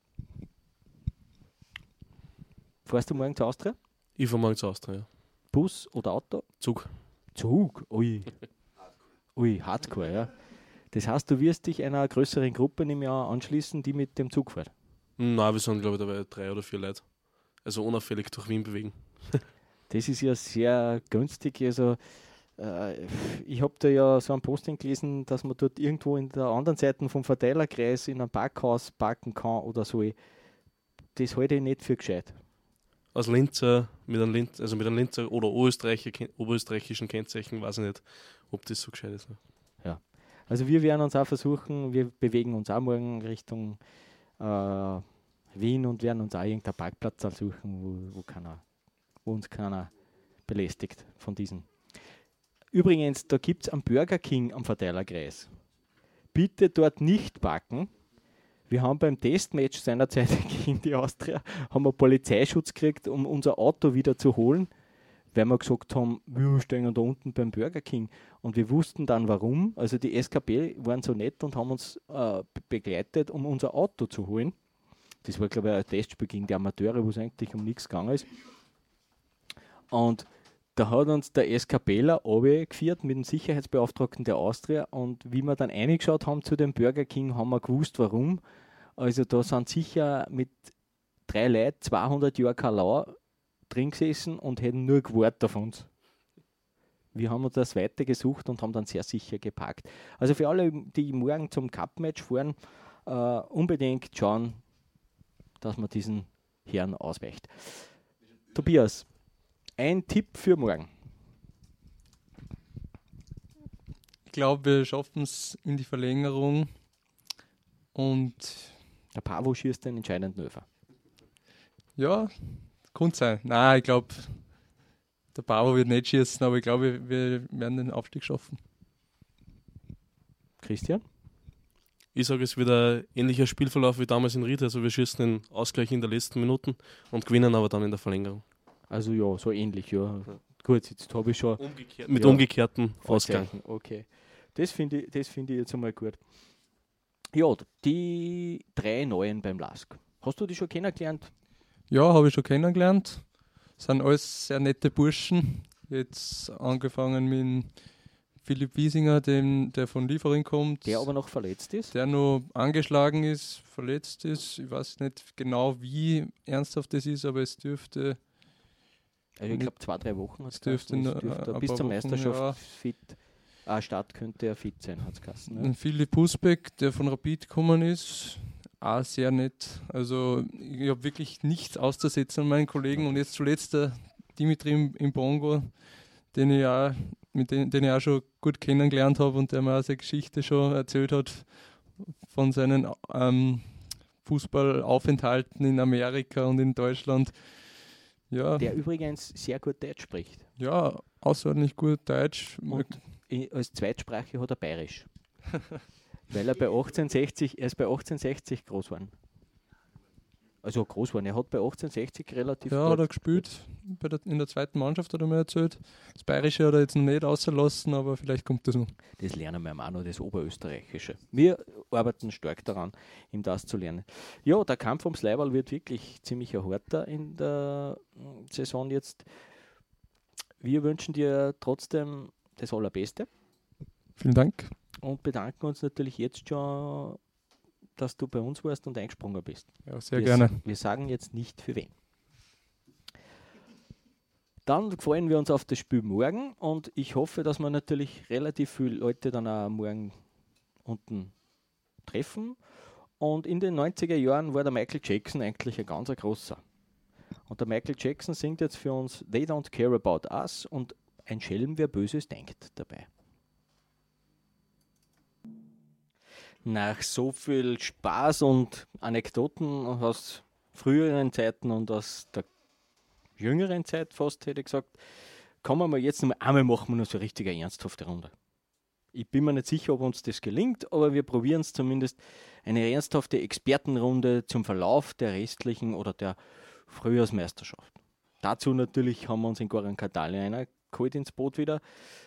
fährst du morgen zur Austria? Ich fahre morgen zu Austria, ja. Bus oder Auto? Zug. Zug, ui. Ui, Hardcore, ja. Das heißt, du wirst dich einer größeren Gruppe im Jahr anschließen, die mit dem Zug fährt. Nein, wir sind, glaube ich, dabei drei oder vier Leute. Also unauffällig durch Wien bewegen. Das ist ja sehr günstig. Also, äh, ich habe da ja so ein Posting gelesen, dass man dort irgendwo in der anderen Seite vom Verteilerkreis in einem Parkhaus parken kann oder so. Das halte ich nicht für gescheit. Als Linzer, mit einem Linz, also mit einem Linzer oder Oberösterreicher, oberösterreichischen Kennzeichen, weiß ich nicht, ob das so gescheit ist. Ja. Also wir werden uns auch versuchen, wir bewegen uns auch morgen Richtung äh, Wien und werden uns auch irgendeinen Parkplatz suchen, wo, wo, keiner, wo uns keiner belästigt von diesen. Übrigens, da gibt es einen Burger King am Verteilerkreis. Bitte dort nicht parken. Wir haben beim Testmatch seinerzeit gegen die Austria haben wir Polizeischutz gekriegt, um unser Auto wieder zu holen, weil wir gesagt haben, wir stehen da unten beim Burger King. Und wir wussten dann warum. Also die S K P waren so nett und haben uns äh, begleitet, um unser Auto zu holen. Das war, glaube ich, ein Testspiel gegen die Amateure, wo es eigentlich um nichts gegangen ist. Und da hat uns der SKPler runtergeführt mit dem Sicherheitsbeauftragten der Austria, und wie wir dann reingeschaut haben zu dem Burger King, haben wir gewusst, warum. Also da sind sicher mit drei Leuten zweihundert Jahre Kalau drin gesessen und hätten nur gewartet auf uns. wir haben uns das Weite gesucht und haben dann sehr sicher geparkt. Also für alle, die morgen zum Cup-Match fahren, äh, unbedingt schauen, dass man diesen Herrn ausweicht. Tobias, ein Tipp für morgen. Ich glaube, wir schaffen es in die Verlängerung und Der Pavo schießt den entscheidenden Öfer. ja, kann sein. Nein, ich glaube, der Pavo wird nicht schießen, aber ich glaube, wir werden den Aufstieg schaffen. Christian? Ich sage, es wird ein ähnlicher Spielverlauf wie damals in Ried. Also wir schießen den Ausgleich in den letzten Minuten und gewinnen aber dann in der Verlängerung. Also ja, so ähnlich, ja. Gut, jetzt habe ich schon Umgekehrt, mit Ja. umgekehrtem Ausgang. Vorzeichen. Okay, das finde ich, das finde ich jetzt einmal gut. Ja, die drei Neuen beim Lask. Hast du die schon kennengelernt? Ja, habe ich schon kennengelernt. Sind alles sehr nette Burschen. Jetzt angefangen mit dem Philipp Wiesinger, dem, der von Liefering kommt. Der aber noch verletzt ist? der nur angeschlagen ist, verletzt ist. Ich weiß nicht genau, wie ernsthaft das ist, aber es dürfte, Also ich glaube zwei, drei Wochen hat es es dürfte, geheißen. nur Es dürfte ein bis paar zur Wochen, Meisterschaft ja. fit ah, Start könnte er fit sein, hat es geheißen. Ja. ein Philipp Husbeck, der von Rapid gekommen ist, auch sehr nett. Also ich habe wirklich nichts auszusetzen an meinen Kollegen. Und jetzt zuletzt der Dimitri Imbongo, den ich auch, mit dem, den ich auch schon gut kennengelernt habe und der mir auch seine Geschichte schon erzählt hat von seinen ähm, Fußballaufenthalten in Amerika und in Deutschland. Ja, Der übrigens sehr gut Deutsch spricht. ja, außerordentlich gut Deutsch. Und i- als Zweitsprache hat er Bayerisch. Weil er bei achtzehnhundertsechzig, er ist bei achtzehnhundertsechzig groß geworden. Also groß geworden. Er hat bei achtzehnhundertsechzig relativ Ja, gut- hat er gespielt. Bei der, in der zweiten Mannschaft hat er mir erzählt. Das Bayerische hat er jetzt noch nicht ausgelassen, aber vielleicht kommt das noch. Das lernen wir auch noch, das Oberösterreichische. Wir arbeiten stark daran, ihm das zu lernen. Ja, der Kampf ums Leiberl wird wirklich ziemlich ein harter in der mm, Saison jetzt. Wir wünschen dir trotzdem das Allerbeste Vielen Dank. und bedanken uns natürlich jetzt schon, dass du bei uns warst und eingesprungen bist. Ja, sehr wir, gerne. Wir sagen jetzt nicht für wen. Dann freuen wir uns auf das Spiel morgen und ich hoffe, dass wir natürlich relativ viele Leute dann auch morgen unten treffen. Und in den neunziger Jahren war der Michael Jackson eigentlich ein ganz großer. Und der Michael Jackson singt jetzt für uns They Don't Care About Us und ein Schelm, wer Böses denkt dabei. Nach so viel Spaß und Anekdoten aus früheren Zeiten und aus der jüngeren Zeit fast, hätte ich gesagt, kommen wir jetzt noch mal, einmal machen wir noch so eine richtige ernsthafte Runde. Ich bin mir nicht sicher, ob uns das gelingt, aber wir probieren es zumindest, eine ernsthafte Expertenrunde zum Verlauf der restlichen oder der Frühjahrsmeisterschaft. Dazu natürlich haben wir uns in Goran Katali einer geholt ins Boot wieder,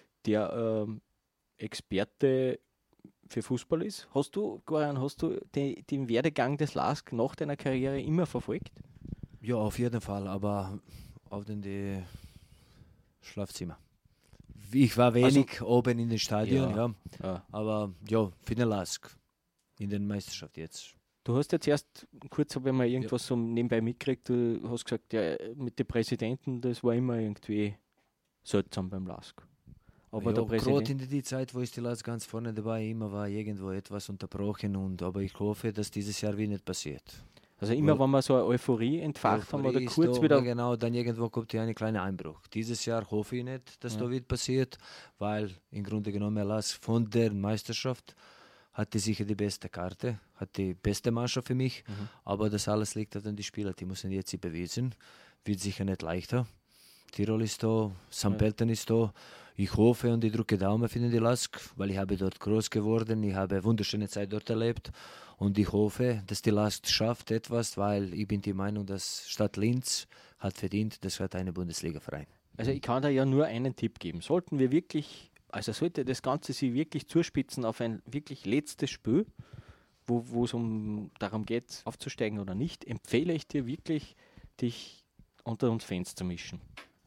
der ähm, Experte für Fußball ist. Hast du, Goran, hast du den, den Werdegang des Lask nach deiner Karriere immer verfolgt? Ja, auf jeden Fall, aber auf den die Schlafzimmer. Ich war wenig oben in den Stadion, Ja. ja. Ja. Aber ja, für den Lask in der Meisterschaft jetzt. Du hast jetzt erst, kurz habe ich mal irgendwas so nebenbei mitgekriegt, du hast gesagt, ja, mit den Präsidenten, das war immer irgendwie seltsam beim Lask. Aber ja, der gerade Präsident, in die Zeit, wo ich die Lask ganz vorne dabei, immer war irgendwo etwas unterbrochen, und aber ich hoffe, dass dieses Jahr wieder nicht passiert. also immer Ja. wenn wir so eine Euphorie entfacht haben oder Euphorie ist kurz da, wieder, ja, genau, dann irgendwo kommt ja ein kleiner Einbruch. Dieses Jahr hoffe ich nicht, dass Ja. da wird passiert, weil im Grunde genommen der Lask von der Meisterschaft hatte sicher die beste Karte, hat die beste Mannschaft für mich, Mhm. aber das alles liegt an den Spielern, die müssen jetzt sich beweisen, wird sicher nicht leichter. Tirol ist da, Sankt Ja. Pölten ist da. Ich hoffe und ich drücke Daumen für die Lask, weil ich habe dort groß geworden, ich habe eine wunderschöne Zeit dort erlebt und ich hoffe, dass die Lask schafft etwas, weil ich bin der Meinung, dass Stadt Linz hat verdient, das hat eine Bundesliga-Verein. also ich kann da ja nur einen Tipp geben. Sollten wir wirklich, also sollte das Ganze sich wirklich zuspitzen auf ein wirklich letztes Spiel, wo wo es um darum geht, aufzusteigen oder nicht, empfehle ich dir wirklich, dich unter uns Fans zu mischen.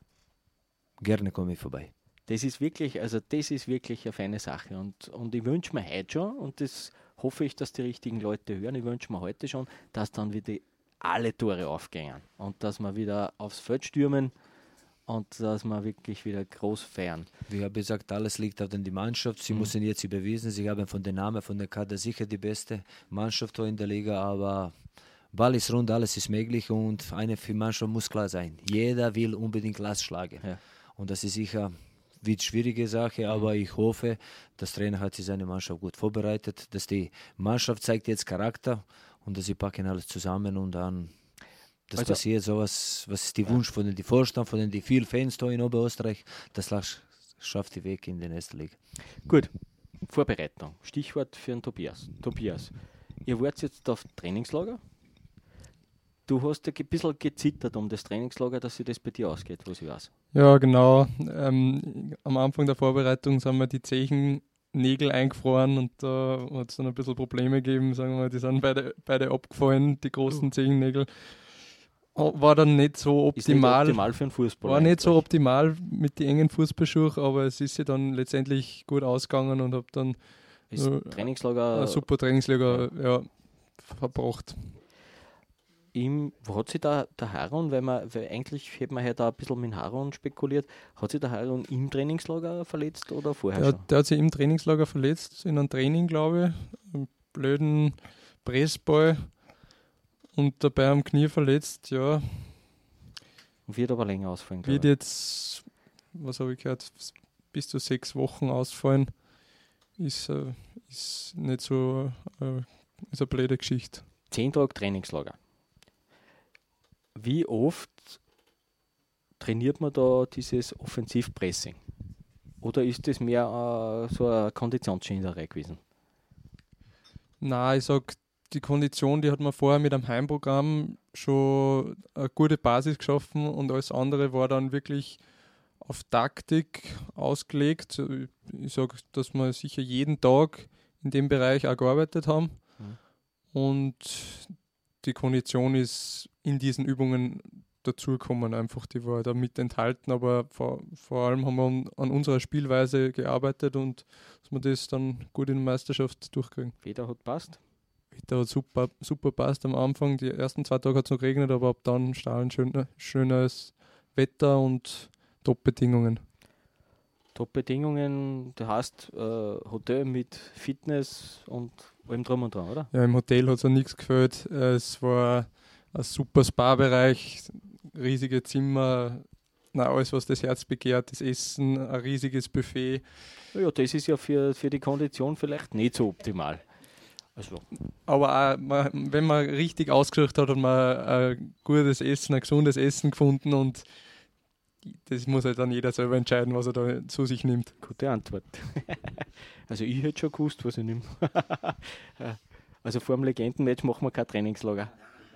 Gerne komme ich vorbei. Das ist wirklich, also das ist wirklich eine feine Sache. Und, und ich wünsche mir heute schon, und das hoffe ich, dass die richtigen Leute hören, ich wünsche mir heute schon, dass dann wieder alle Tore aufgehen und dass wir wieder aufs Feld stürmen und dass wir wirklich wieder groß feiern. Wie habe gesagt, alles liegt auf die Mannschaft. Sie Mhm. müssen jetzt beweisen, sie haben von den Namen, von der Kader sicher die beste Mannschaft in der Liga, aber Ball ist rund, alles ist möglich und eine Mannschaft muss klar sein. Jeder will unbedingt Glas schlagen. Ja. Und das ist sicher eine schwierige Sache, aber ich hoffe, das Trainer hat sich seine Mannschaft gut vorbereitet, dass die Mannschaft zeigt jetzt Charakter und dass sie packen alles zusammen und dann das Also- passiert sowas, was ist die Wunsch von den die Vorstand, von den die vielen Fans da in Oberösterreich, das lasch- schafft die Weg in die nächste Liga. Gut, Vorbereitung. Stichwort für den Tobias. Tobias, ihr wart jetzt auf Trainingslager. Du hast ja ein bisschen gezittert um das Trainingslager, dass sich das bei dir ausgeht, was ich weiß. Ja, genau. Ähm, am Anfang der Vorbereitung sind mir die Zehennägel eingefroren und da hat es dann ein bisschen Probleme gegeben, sagen wir mal, die sind beide, beide abgefallen, die großen Zehennägel. War dann nicht so Ist nicht optimal. optimal für einen Fußball. War nicht so eigentlich. optimal mit den engen Fußballschuhen, aber es ist ja dann letztendlich gut ausgegangen und habe dann Ist äh, Trainingslager ein super Trainingslager ja, verbracht. im, wo hat sich da der Haron, weil man, weil eigentlich hätte man ja da ein bisschen mit Haron spekuliert, hat sich der Haron im Trainingslager verletzt oder vorher Der, schon? der hat sich im Trainingslager verletzt, in einem Training, glaube ich. Einen blöden Pressball und dabei am Knie verletzt. Ja, Wird aber länger ausfallen, wird glaube jetzt, was habe ich gehört, bis zu sechs Wochen ausfallen. Ist, äh, ist nicht so, äh, ist eine blöde Geschichte. ich. Zehn Tage Trainingslager. Wie oft trainiert man da dieses Offensivpressing? Oder ist das mehr äh, so eine Konditionsschinderei gewesen? Na, ich sag, die Kondition, die hat man vorher mit einem Heimprogramm schon eine gute Basis geschaffen und alles andere war dann wirklich auf Taktik ausgelegt. Ich sage, dass wir sicher jeden Tag in dem Bereich auch gearbeitet haben. Mhm. Und die Kondition ist in diesen Übungen dazugekommen, einfach die war da mit enthalten, aber vor, vor allem haben wir an, an unserer Spielweise gearbeitet und dass wir das dann gut in der Meisterschaft durchkriegen. Jeder hat passt. Wetter hat super, super passt am Anfang. Die ersten zwei Tage hat es noch geregnet, aber ab dann strahlen schön, schönes Wetter und Top-Bedingungen. Top-Bedingungen, du hast äh, Hotel mit Fitness und allem drum und dran, oder? Ja, im Hotel hat es nichts gefällt. Es war ein super Spa-Bereich, riesige Zimmer, na, alles, was das Herz begehrt, das Essen, ein riesiges Buffet. Ja, das ist ja für, für die Kondition vielleicht nicht so optimal. Also, Aber auch, man, wenn man richtig ausgesucht hat, hat man ein gutes Essen, ein gesundes Essen gefunden und das muss halt dann jeder selber entscheiden, was er da zu sich nimmt. gute Antwort. Also ich hätte schon gewusst, was ich nehme. Also vor dem Legendenmatch machen wir kein Trainingslager.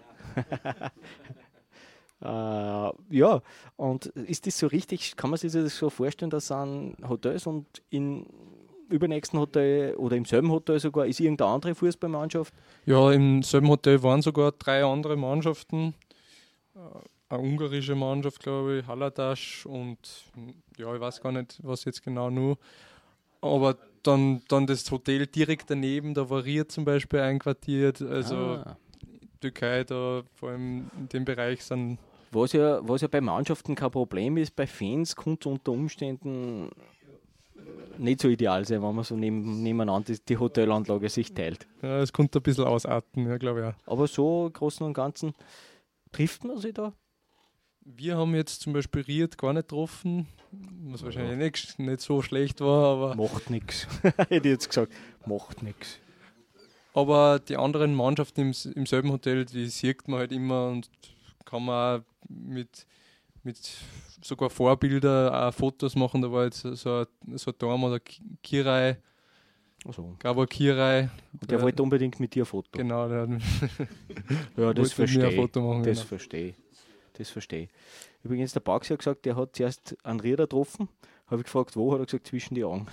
äh, ja, und ist das so richtig, kann man sich das so vorstellen, dass an Hotels und im übernächsten Hotel oder im selben Hotel sogar ist irgendeine andere Fußballmannschaft? Ja, im selben Hotel waren sogar drei andere Mannschaften. Äh, Eine ungarische Mannschaft, glaube ich, Haladasch und ja, ich weiß gar nicht, was jetzt genau nur. Aber dann, dann das Hotel direkt daneben, da war Ried zum Beispiel einquartiert. Also Ah. Türkei, da vor allem in dem Bereich sind. Was ja, was ja bei Mannschaften kein Problem ist, bei Fans kann es unter Umständen nicht so ideal sein, wenn man so neben, nebeneinander die, die Hotelanlage sich teilt. Ja, es konnte ein bisschen ausarten, ja, glaube ich auch. Aber so im Großen und Ganzen trifft man sich da. Wir haben jetzt zum Beispiel Ried gar nicht getroffen, was wahrscheinlich nicht, nicht so schlecht war, aber, Macht nichts. Hätte ich jetzt gesagt, macht nichts. aber die anderen Mannschaften im, im selben Hotel, die sieht man halt immer und kann man auch mit, mit sogar Vorbilder auch Fotos machen. Da war jetzt so ein, so ein Dorm oder Kirai, Also, Gabor Kirai. der wollte unbedingt mit dir ein Foto. Genau, der hat Ja, das wollte mit mir ein verstehe ich. Foto machen. Das Genau. verstehe ich. Das verstehe ich. Übrigens, der Bax hat gesagt, der hat zuerst einen Rieder getroffen. Habe ich gefragt, wo? Hat er gesagt, zwischen die Augen.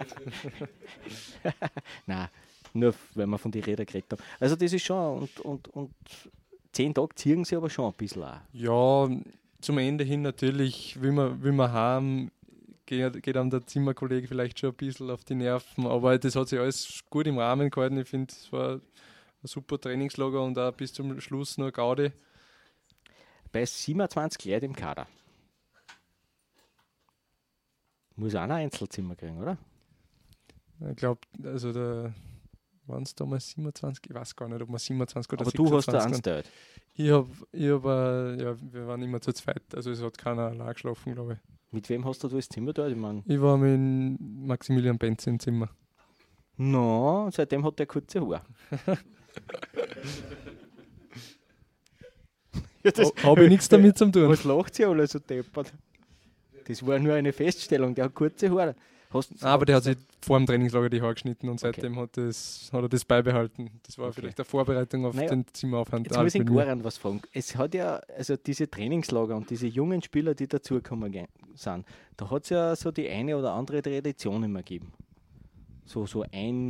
Nein, nur weil wir von den Rädern geredet haben. Also das ist schon, und, und, und zehn Tage ziehen sie aber schon ein bisschen auch. Ja, zum Ende hin natürlich, will man, will man haben, geht, geht einem der Zimmerkollege vielleicht schon ein bisschen auf die Nerven, aber das hat sich alles gut im Rahmen gehalten. Ich finde, es war ein super Trainingslager und auch bis zum Schluss nur Gaudi. Bei siebenundzwanzig Leuten im Kader. Muss auch ein Einzelzimmer kriegen, oder? Ich glaube, also da waren es damals siebenundzwanzig, ich weiß gar nicht, ob man siebenundzwanzig oder Aber du hast da sechsundzwanzig eins dort. Ich habe, ich hab, äh, ja, wir waren immer zu zweit, also es hat keiner allein geschlafen, glaube ich. Mit wem hast du das Zimmer dort? Ich mein, Ich war mit Maximilian Benz im Zimmer. no, seitdem hat der kurze Haare. Ja, das- Habe ich nichts damit zu tun. Was lacht sie alle so deppert? Das war nur eine Feststellung, der hat kurze Haare. Hast, Aber der hat sich vor dem Trainingslager die Haare geschnitten und seitdem hat, das, hat er das beibehalten. Das war Okay. vielleicht eine Vorbereitung auf Naja, den Zimmeraufwand. Jetzt muss ich Goran was fragen. Es hat ja, also diese Trainingslager und diese jungen Spieler, die dazugekommen ge- sind, da hat es ja so die eine oder andere Tradition immer gegeben. So, so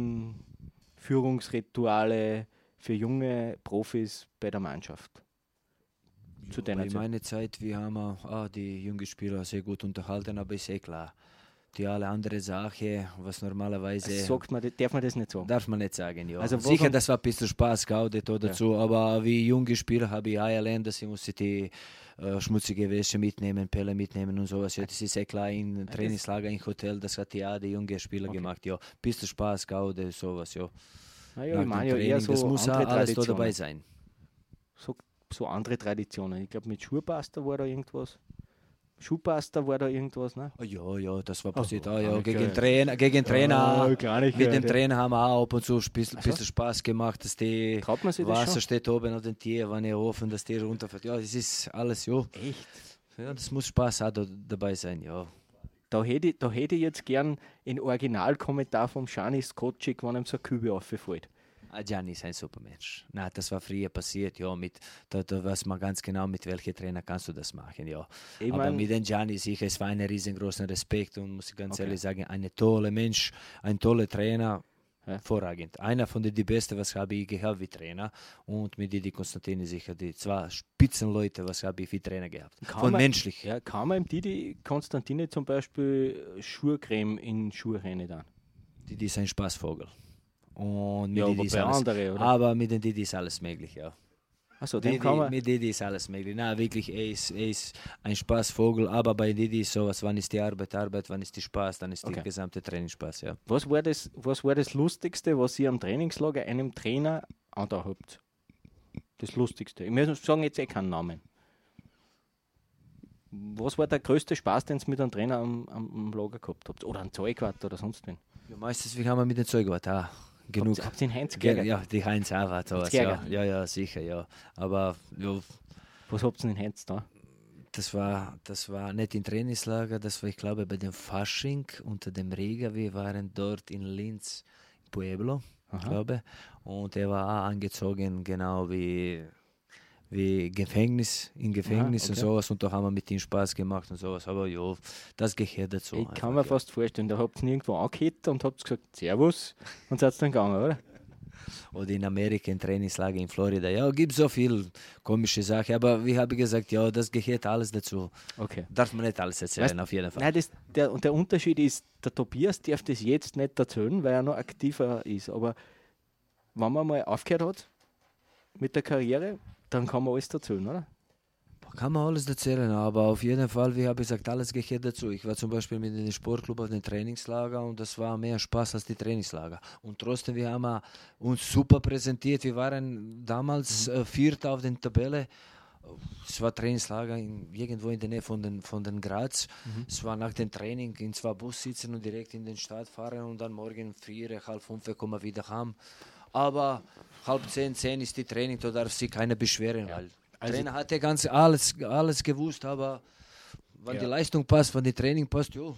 Einführungsrituale für junge Profis bei der Mannschaft. Zu deiner In Zeit. meiner Zeit, wir haben auch die jungen Spieler sehr gut unterhalten, aber ist eh klar. Die alle andere Sache, was normalerweise Sagt man, darf man das nicht sagen? darf man nicht sagen, ja. Also Sicher, warum- das war ein bisschen Spaß, Gaude da dazu, aber wie junge Spieler habe ich auch erlernt, dass ich muss die äh, schmutzige Wäsche mitnehmen, Pelle mitnehmen und sowas. Ja, das ist eh klar, in Trainingslager, im Hotel, das hat ja auch die jungen Spieler Okay. gemacht, ja. Bisschen Spaß, Gaude, sowas, ja. Naja, Nach ich dem meine ja eher Training, so das muss auch andere alles da Traditionen. dabei sein. So, so andere Traditionen. Ich glaube, mit Schuhpasta war da irgendwas. Schuhpasta war da irgendwas, ne? Oh, ja, ja, das war Ach, passiert auch, oh, ja. okay. Gegen Trainer, gegen Trainer. Oh, gar nicht Mit dem gehört, ja. Trainer haben wir auch ab und zu ein bisschen, Ach so. bisschen Spaß gemacht, dass die Traut man sich das Wasser schon? steht oben auf den Tier, wenn ihr offen, dass die runterfällt. Ja, das ist alles, ja. Echt? Ja, das muss Spaß auch da, dabei sein, ja. Da hätte, ich, da hätte ich jetzt gern einen Originalkommentar vom Shani Skocik, wenn ihm so ein Kübel auffällt. Ah, Gianni ist ein super Mensch. Na, das war früher passiert, ja. Mit, da, da weiß man ganz genau, mit welchem Trainer kannst du das machen, ja. Ich Aber mein- mit dem Gianni sicher, es war ein riesengroßer Respekt und muss ich ganz Okay. ehrlich sagen, ein toller Mensch, ein toller Trainer, Ja. hervorragend. Einer von den die Besten, was habe ich gehabt wie Trainer und mit Didi Konstantini sicher die zwei Spitzenleute, was habe ich wie Trainer gehabt. Kann Von man- menschlich. Ja, kann man im Didi Konstantine zum Beispiel Schuhcreme in Schuhe rein dann? Didi ist ein Spaßvogel. Und mit Ja, Didi aber ist bei alles, anderen, oder? aber mit dem Didi ist alles möglich, ja. Achso, den Didi, kann man. mit Didi ist alles möglich. Na, wirklich, er ist, er ist ein Spaßvogel, aber bei Didi ist sowas, wann ist die Arbeit Arbeit, wann ist die Spaß, dann ist Okay. die gesamte Training Spaß, ja. Was war, das, was war das Lustigste, was ihr am Trainingslager einem Trainer angetan habt? Das Lustigste. Ich muss sagen, jetzt eh keinen Namen. Was war der größte Spaß, den ihr mit einem Trainer am, am, am Lager gehabt habt? Oder am Zeugwart oder sonst wen? ja meistens, wir haben mit dem Zeug was, ah, genug. Habt, habt ihr den Heinz Ge- geärgert? Ja, die Heinz auch was, sowas, ja. geärgert? ja, ja, sicher, ja. Aber ja, Was habt ihr den Heinz da? das war, das war nicht im Trainingslager, das war, ich glaube, bei dem Fasching unter dem Regen. Wir waren dort in Linz, Pueblo, ich Aha. glaube. Und er war auch angezogen, genau wie, wie Gefängnis, im Gefängnis okay. und sowas. Und da haben wir mit ihm Spaß gemacht und sowas. Aber ja, das gehört dazu. Ich einfach, kann mir ja. fast vorstellen, da habt ihr ihn irgendwo angehittet und habt gesagt, Servus, und seid dann gegangen, oder? Oder in Amerika, im Trainingslager in Florida. Ja, gibt so viel komische Sachen. Aber wie habe ich gesagt, ja, das gehört alles dazu. Okay. Darf man nicht alles erzählen, Weißt- auf jeden Fall. Nein, das, der, und der Unterschied ist, der Tobias darf das jetzt nicht erzählen, weil er noch aktiver ist. Aber wenn man mal aufgehört hat mit der Karriere, dann kann man alles erzählen, oder? Kann man alles erzählen, aber auf jeden Fall, wie habe ich gesagt, alles gehört dazu. Ich war zum Beispiel mit dem Sportclub auf dem Trainingslager und das war mehr Spaß als die Trainingslager. Und trotzdem, wir haben uns super präsentiert. Wir waren damals äh, Vierter auf der Tabelle. Es war Trainingslager in, irgendwo in der Nähe von den, von den Graz. Es war nach dem Training in zwei Bus sitzen und direkt in den Stadt fahren und dann morgen vier, halb fünf kommen wir wieder heim. Aber halb zehn, zehn ist die Training, da darf sich keiner beschweren, weil der Trainer hatte ganz alles, alles gewusst, aber wenn Ja. die Leistung passt, wenn die Training passt, ja.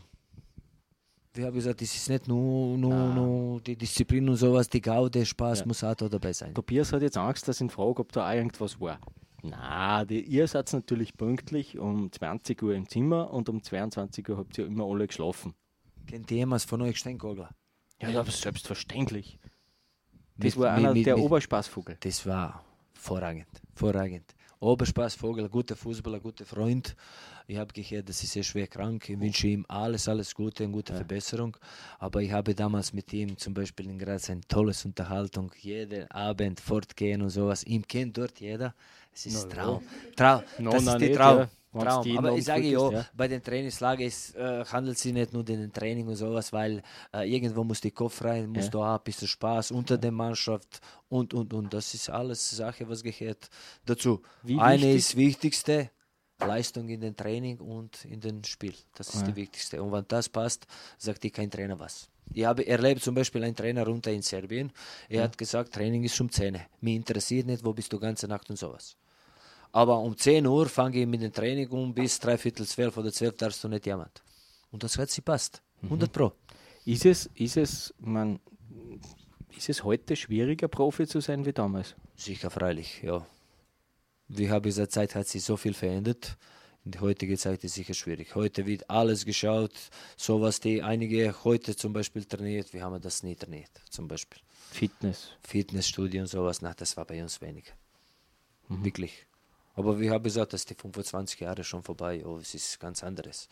Wie habe ich gesagt, das ist nicht nur, nur, Ah. nur die Disziplin und sowas, die Gaude, Spaß Ja. muss auch da dabei sein. Tobias hat jetzt Angst, dass ich ihn frage, ob da auch irgendwas war. Na, die, ihr seid natürlich pünktlich um zwanzig Uhr im Zimmer und um zweiundzwanzig Uhr habt ihr immer alle geschlafen. Kennt jemand von euch Steinkogler? Ja, ja, selbstverständlich. Das Mit- war mit- einer mit- der mit- Oberspaßvogel. Das war vorragend, vorragend. Oberspaßvogel, ein guter Fußballer, ein guter Freund. Ich habe gehört, das ist sehr schwer krank. Ich wünsche ihm alles, alles Gute, eine gute Verbesserung. Aber ich habe damals mit ihm zum Beispiel in Graz eine tolle Unterhaltung. Jeden Abend fortgehen und sowas. Ihm kennt dort jeder. Es ist Na ja. Traum. Traum. No, das nein, ist die nicht, Traum. ja. Wenn's Traum. jeden Aber Abend ich sage kriegst, ja, ja. bei den Trainingslager ist, äh, handelt es sich nicht nur um den Training und sowas, weil äh, irgendwo muss der Kopf rein, muss Ja. da auch ein bisschen Spaß unter der Mannschaft und, und, und. Das ist alles Sache, was gehört dazu. Wie Eine wichtig- ist das Wichtigste, Leistung in den Training und in den Spiel. Das ist Ja. die wichtigste. Und wenn das passt, sagt dir kein Trainer was. Ich habe erlebt zum Beispiel einen Trainer runter in Serbien. Er hat gesagt, Training ist um zehn. Mich interessiert nicht, wo bist du ganze Nacht und sowas. Aber um zehn Uhr fange ich mit dem Training um, bis dreiviertel zwölf oder zwölf darfst du nicht jemand. Und das hat sie passt. hundert Pro. Ist es, ist es, man, ist es heute schwieriger, Profi zu sein wie damals? Sicher, freilich, ja. Wie habe ich gesagt, Zeit hat sich so viel verändert. In der heutigen Zeit ist sicher schwierig. Heute wird alles geschaut, sowas, die einige heute zum Beispiel trainiert, wir haben das nie trainiert, zum Beispiel. Fitness. Fitnessstudio und sowas, na, das war bei uns weniger. Wirklich. Aber wie habe ich gesagt, das ist die fünfundzwanzig Jahre schon vorbei, oh, es ist ganz anderes.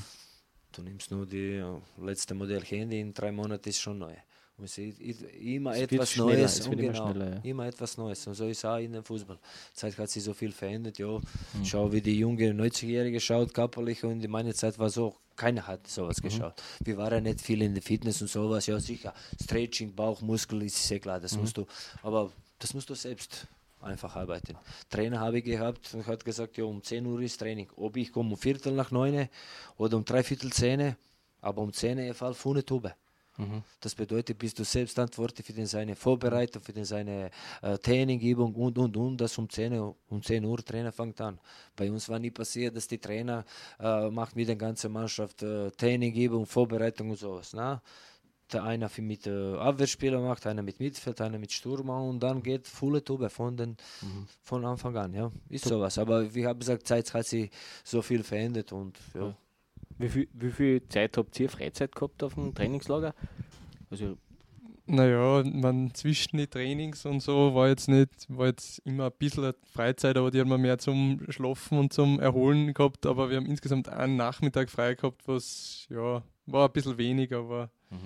Du nimmst nur die äh, letzte Modell Handy, in drei Monaten ist schon neu. Und es ist i- immer Es wird etwas schneller, Neues. es und wird immer genau, schneller, ja. immer etwas Neues. Und so ist auch in dem Fußball. Die Zeit hat sich so viel verändert. Ja. Schau, wie die junge neunzigjährige schaut, körperlich. Und in meiner Zeit war so, keiner hat sowas geschaut. Wir waren nicht viel in der Fitness und sowas. Ja, sicher. Stretching, Bauchmuskel ist sehr klar, das musst du. Aber das musst du selbst einfach arbeiten. Trainer habe ich gehabt und hat gesagt, ja, um zehn Uhr ist Training. Ob ich komme um Viertel nach neun oder um dreiviertel zehn, aber um zehn Uhr fall vorne Tube. Das bedeutet, bist du selbst verantwortlich für den seine Vorbereitung, für den seine äh, Trainingübung und und und. Das um zehn Uhr, um zehn Uhr Trainer fängt an. Bei uns war nie passiert, dass die Trainer äh, macht mit der ganzen Mannschaft äh, Trainingübung, Vorbereitung und sowas. Na? Der einer für mit äh, Abwehrspieler macht, einer mit Mittelfeld, einer mit Stürmer und dann geht volle Tube von den von Anfang an. Ja, ist sowas. Aber wie habe gesagt, Zeit hat sich so viel verändert und ja. Wie viel, wie viel Zeit habt ihr Freizeit gehabt auf dem Trainingslager? Also, Naja, man zwischen die Trainings und so war jetzt nicht, war jetzt immer ein bisschen Freizeit, aber die haben wir mehr zum Schlafen und zum Erholen gehabt, aber wir haben insgesamt einen Nachmittag frei gehabt, was ja war ein bisschen wenig, aber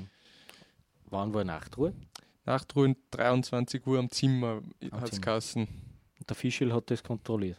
wann war Nachtruhe? Nachtruhe um dreiundzwanzig Uhr am Zimmer Am hat es Zimmer. geheißen. Und der Fischl hat das kontrolliert.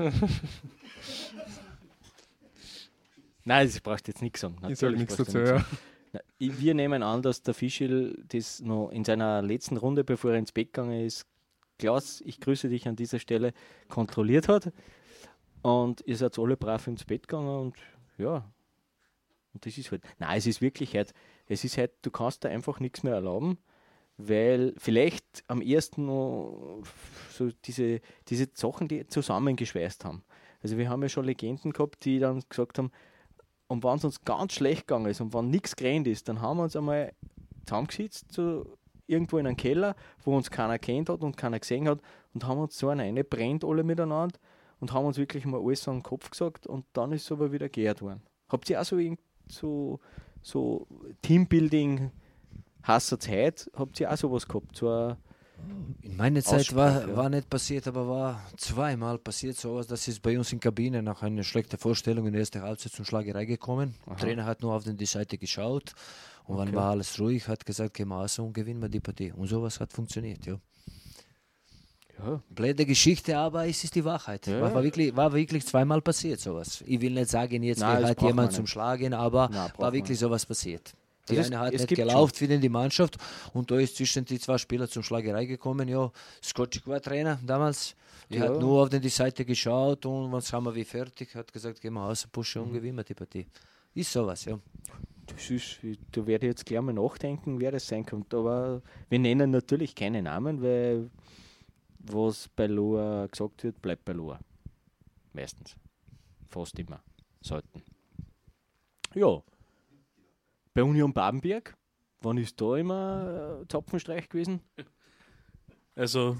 Nein, das brauchst du jetzt nichts sagen. Ich sage Natürlich nichts brauchst dazu, du ja. Na, ich- Wir nehmen an, dass der Fischl das noch in seiner letzten Runde, bevor er ins Bett gegangen ist, Klaus, ich grüße dich an dieser Stelle, kontrolliert hat. Und ihr seid alle brav ins Bett gegangen und ja. Und das ist halt. Nein, es ist wirklich halt, es ist halt, du kannst da einfach nichts mehr erlauben, weil vielleicht am ersten noch so diese, diese Sachen, die zusammengeschweißt haben. Also wir haben ja schon Legenden gehabt, die dann gesagt haben, und wenn es uns ganz schlecht gegangen ist und wenn nichts gerannt ist, dann haben wir uns einmal zusammengesetzt, so irgendwo in einem Keller, wo uns keiner kennt hat und keiner gesehen hat und haben uns so eine reingebrennt alle miteinander und haben uns wirklich mal alles an den Kopf gesagt und dann ist es aber wieder geehrt worden. Habt ihr auch so, irgend- so, so Teambuilding, Hasser Zeit, habt ihr auch sowas gehabt? So ein, In meiner Zeit war, Aussprache, ja. war nicht passiert, aber war zweimal passiert sowas. Das ist bei uns in Kabine nach einer schlechten Vorstellung in der ersten Halbzeit zum Schlagerei gekommen. Der Trainer hat nur auf die Seite geschaut und Okay. dann war alles ruhig, hat gesagt, gehen wir raus und gewinnen wir die Partie. Und sowas hat funktioniert, ja. ja, Blöde Geschichte, aber es ist die Wahrheit. Ja. War, war, wirklich, war wirklich zweimal passiert sowas. Ich will nicht sagen, jetzt Nein, das hat braucht man jemand zum nicht. Schlagen, aber Nein, braucht war man wirklich nicht. sowas passiert. Die Das ist- eine hat es nicht gibt gelaufen für den die Mannschaft und da ist zwischen die zwei Spieler zum Schlagerei gekommen. Ja, Skocic war Trainer damals. Er Ja. hat nur auf den die Seite geschaut und was haben wir wie fertig, hat gesagt, gehen wir raus, pushen Mhm. und gewinnen wir die Partie. Ist sowas, ja. das ist, da werde ich jetzt gleich mal nachdenken, wer das sein könnte. Aber wir nennen natürlich keine Namen, weil was bei Loa gesagt wird, bleibt bei Loa. Meistens. Fast immer. Selten. Ja. Bei Union Babenberg, wann ist da immer äh, Zapfenstreich gewesen? Also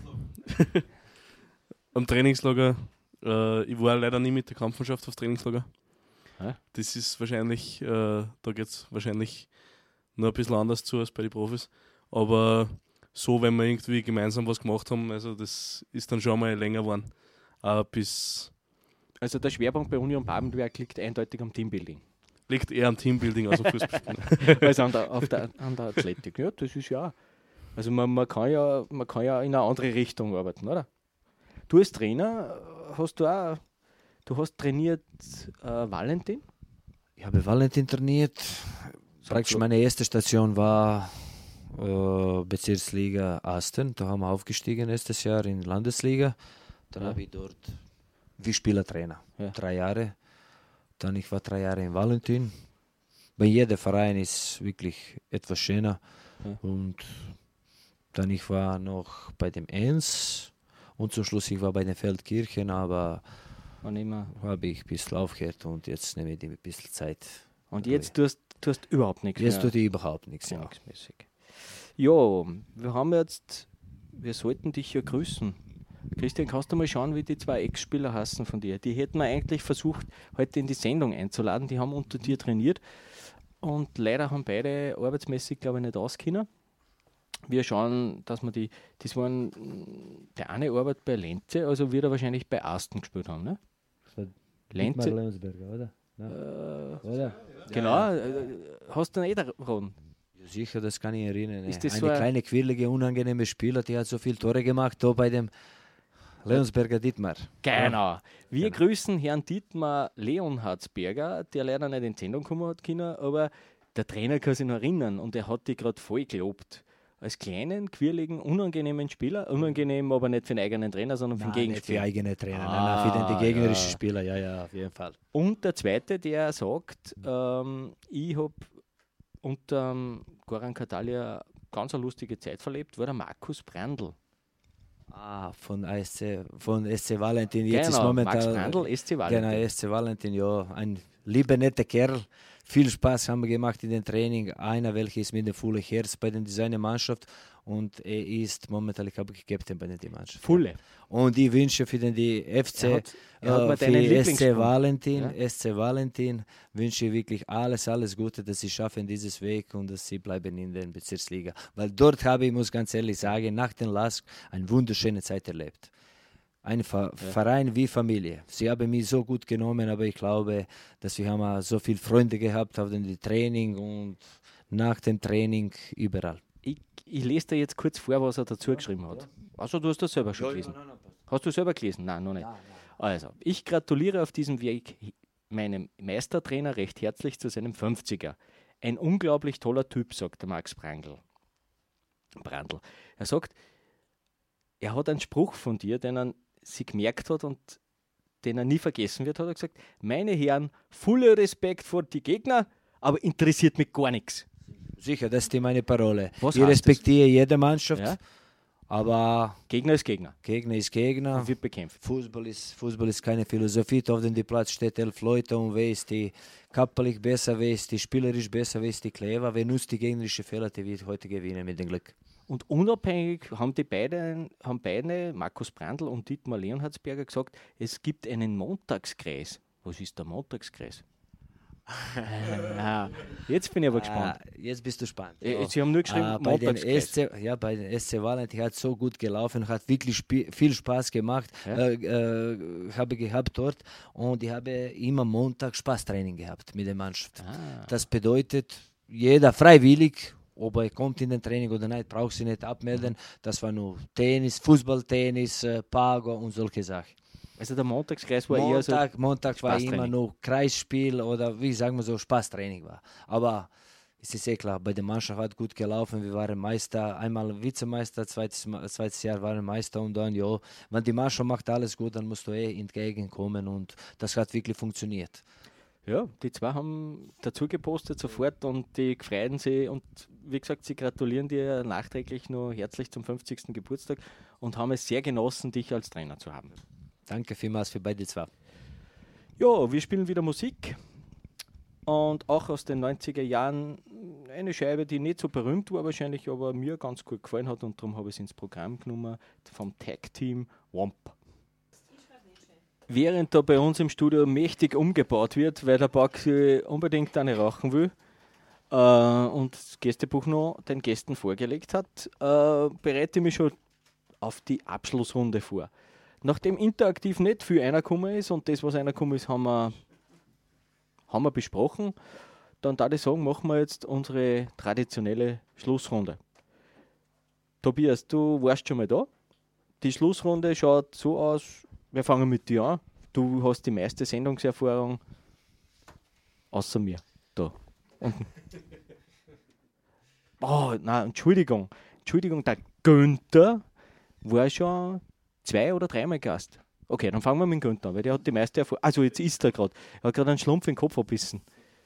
am Trainingslager, äh, ich war leider nie mit der Kampfmannschaft aufs Trainingslager. Hä? Das ist wahrscheinlich, äh, da geht es wahrscheinlich nur ein bisschen anders zu als bei den Profis. Aber so, wenn wir irgendwie gemeinsam was gemacht haben, also das ist dann schon mal länger geworden. Äh, bis Also der Schwerpunkt bei Union Babenberg liegt eindeutig am Teambuilding. liegt eher am Teambuilding als am Fußballspielen. Also an der, auf der, an der Athletik. Ja, das ist ja. Also man, man, kann ja, man kann ja in eine andere Richtung arbeiten, oder? Du als Trainer hast du auch, du hast trainiert äh, Valentin? Ich habe Valentin trainiert. Praktisch meine erste Station war äh, Bezirksliga Asten. Da haben wir aufgestiegen letztes Jahr in Landesliga. Dann Ja. habe ich dort wie Spielertrainer. Ja. Drei Jahre. Dann ich war drei Jahre in Valentin. Bei jedem Verein ist wirklich etwas schöner. Ja. Und dann ich war noch bei dem Enns. Und zum Schluss ich war bei den Feldkirchen, aber Wann immer. habe ich ein bisschen aufgehört und jetzt nehme ich ein bisschen Zeit. Und jetzt tust du überhaupt nichts Jetzt mehr. tut ich überhaupt nichts. Ja. Trainingsmäßig. Ja, wir haben jetzt, wir sollten dich ja grüßen. Christian, kannst du mal schauen, wie die zwei Ex-Spieler heißen von dir? Die hätten wir eigentlich versucht, heute in die Sendung einzuladen. Die haben unter dir trainiert und leider haben beide arbeitsmäßig, glaube ich, nicht ausgekommen. Wir schauen, dass wir die, das waren, der eine arbeitet bei Lenze, also wird er wahrscheinlich bei Asten gespielt haben, ne? Lenze, oder? äh, Oder? genau, äh, hast du nicht erraten? Ja, sicher, das kann ich erinnern. Ist das Eine so ein- kleine, quirlige, unangenehme Spieler, die hat so viele Tore gemacht, da bei dem Leonsberger Dietmar. Genau. Wir Genau. grüßen Herrn Dietmar Leonhardsberger, der leider nicht in die Sendung kommen hat können, aber der Trainer kann sich noch erinnern und er hat die gerade voll gelobt. Als kleinen, quirligen, unangenehmen Spieler, unangenehm aber nicht für den eigenen Trainer, sondern für den Nein, nicht für Gegenspieler. eigene Trainer, Ah, nein, nein, für den die gegnerischen ja. Spieler, ja, ja, auf jeden Fall. Und der zweite, der sagt, ähm, ich habe unter ähm, Goran Katalia ganz eine lustige Zeit verlebt, war der Markus Brandl. Ah, von A S C, von S C Valentin, jetzt ist Genau, momentan. Max Brandl, S C Valentin. Genau, S C Valentin, ja, ein lieber, netter Kerl. Viel Spaß haben wir gemacht in dem Training. Einer, welcher ist mit dem vollen Herz bei der Designermannschaft und er ist momentan, ich glaube, Captain bei der Mannschaft. Fulle. Und ich wünsche für den die F C, Er hat- er hat äh, mir für deinen S C Lieblingsspruch. Valentin, Ja? S C Valentin, wünsche ich wirklich alles, alles Gute, dass sie schaffen dieses Weg und dass sie bleiben in der Bezirksliga. Weil dort habe ich, muss ganz ehrlich sagen, nach dem Lask eine wunderschöne Zeit erlebt. Ein Ver Verein wie Familie. Sie haben mich so gut genommen, aber ich glaube, dass wir haben auch so viele Freunde gehabt auf dem Training und nach dem Training überall. Ich, ich lese dir jetzt kurz vor, was er dazu geschrieben hat. Also, du hast das selber schon gelesen. Hast du selber gelesen? Nein, noch nicht. Also, ich gratuliere auf diesem Weg meinem Meistertrainer recht herzlich zu seinem fünfziger. Ein unglaublich toller Typ, sagt der Max Brandl. Brandl. Er sagt, er hat einen Spruch von dir, den er sie gemerkt hat und den er nie vergessen wird, hat er gesagt, meine Herren, voller Respekt vor die Gegner, aber interessiert mich gar nichts. Sicher, das ist die meine Parole. Was ich heißt respektiere jede Mannschaft, Ja? aber Gegner ist Gegner. Gegner ist Gegner. Und wird bekämpft. Fußball ist, Fußball ist keine Philosophie. Auf dem Platz steht elf Leute und wer ist die körperlich besser, wer ist die spielerisch besser, wer ist die clever, wer nutzt die gegnerische Fehler, die wird heute gewinnen mit dem Glück. Und unabhängig haben die beiden, haben beide, Markus Brandl und Dietmar Leonhardsberger, gesagt, es gibt einen Montagskreis. Was ist der Montagskreis? Ja, jetzt bin ich aber gespannt. Ah, jetzt bist du spannend. Äh, Sie haben nur geschrieben, Ah, bei den Montagskreis. S C, ja, bei den S C Valentin hat so gut gelaufen, hat wirklich spi- viel Spaß gemacht, Ja. äh, äh, habe gehabt dort und ich habe immer Montag Spaßtraining gehabt mit der Mannschaft. Ah. Das bedeutet, jeder freiwillig, ob er kommt in den Training oder nicht, braucht sie nicht abmelden. Das war nur Tennis, Fußballtennis, äh, Pago und solche Sachen. Also der Montagskreis war eher so. Montag, Montag war Spaßtraining. immer nur Kreisspiel oder wie sagen wir so, Spaßtraining war. Aber es ist eh klar, bei der Mannschaft hat gut gelaufen. Wir waren Meister, einmal Vizemeister, zweites, Ma- zweites Jahr waren Meister und dann, ja, wenn die Mannschaft macht alles gut, dann musst du eh entgegenkommen und das hat wirklich funktioniert. Ja, die zwei haben dazu gepostet sofort und die freuen sich und wie gesagt, sie gratulieren dir nachträglich noch herzlich zum fünfzigsten Geburtstag und haben es sehr genossen, dich als Trainer zu haben. Danke vielmals für beide zwei. Ja, wir spielen wieder Musik und auch aus den neunziger Jahren eine Scheibe, die nicht so berühmt war wahrscheinlich, aber mir ganz gut gefallen hat und darum habe ich es ins Programm genommen, vom Tag-Team Womp. Während da bei uns im Studio mächtig umgebaut wird, weil der Baxi unbedingt eine rauchen will äh, und das Gästebuch noch den Gästen vorgelegt hat, äh, bereite ich mich schon auf die Abschlussrunde vor. Nachdem interaktiv nicht viel reingekommen ist und das, was reingekommen ist, haben wir, haben wir besprochen, dann darf ich sagen, machen wir jetzt unsere traditionelle Schlussrunde. Tobias, du warst schon mal da. Die Schlussrunde schaut so aus, wir fangen mit dir an. du hast die meiste Sendungserfahrung außer mir. Da. Unten. Oh, nein, Entschuldigung. Entschuldigung, der Günther war schon zwei oder dreimal Gast. Okay, dann fangen wir mit dem Günther an, weil der hat die meiste Erfahrung. Also jetzt ist er gerade. Er hat gerade einen Schlumpf in den Kopf abbissen.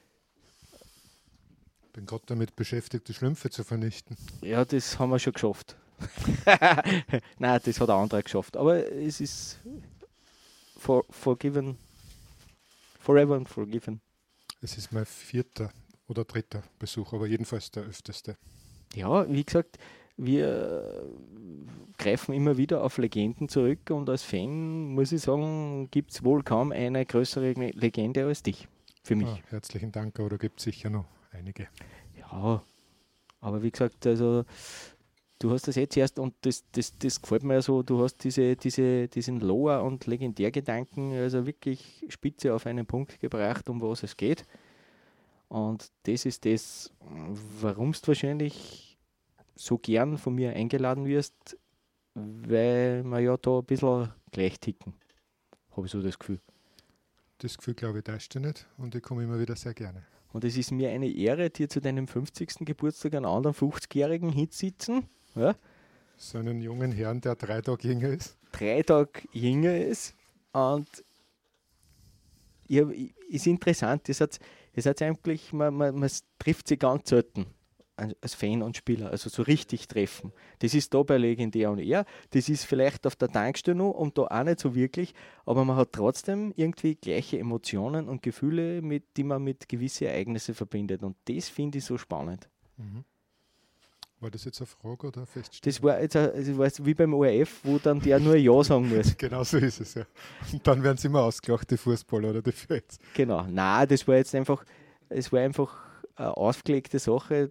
Ich bin gerade damit beschäftigt, die Schlümpfe zu vernichten. Ja, das haben wir schon geschafft. Nein, das hat ein anderer geschafft. Aber es ist for, forgiven. Forever and forgiven. Es ist mein vierter oder dritter Besuch, aber jedenfalls der öfteste. Ja, wie gesagt, wir greifen immer wieder auf Legenden zurück und als Fan, muss ich sagen, gibt es wohl kaum eine größere Legende als dich. Für mich. Ah, herzlichen Dank, aber da gibt es sicher noch einige. Ja, aber wie gesagt, also du hast das jetzt erst und das, das, das gefällt mir ja so, du hast diese, diese, diesen Lore- und Legendärgedanken also wirklich spitze auf einen Punkt gebracht, um was es geht. Und das ist das, warum du wahrscheinlich so gern von mir eingeladen wirst, weil wir ja da ein bisschen gleich ticken. Habe ich so das Gefühl. Das Gefühl, glaube ich, täuscht dich nicht und ich komme immer wieder sehr gerne. Und es ist mir eine Ehre, dir zu deinem fünfzigsten Geburtstag einen anderen fünfzigjährigen hinsitzen. Ja? So einen jungen Herrn, der drei Tage jünger ist. Drei Tage jünger ist. Und ja, ist interessant. Ihr seid, ihr seid eigentlich, man, man, man trifft sie ganz selten als Fan und Spieler, also so richtig treffen. Das ist da bei Legendär und er, das ist vielleicht auf der Tankstelle noch und da auch nicht so wirklich, aber man hat trotzdem irgendwie gleiche Emotionen und Gefühle, mit, die man mit gewissen Ereignissen verbindet und das finde ich so spannend. Mhm. War das jetzt eine Frage oder eine Feststellung? Das war jetzt also weißt, wie beim O R F, wo dann der nur Ja sagen muss. Genau so ist es, ja. Und dann werden sie immer ausgelacht, die Fußballer oder die Fans. Genau, nein, das war jetzt einfach, es war einfach eine ausgelegte Sache.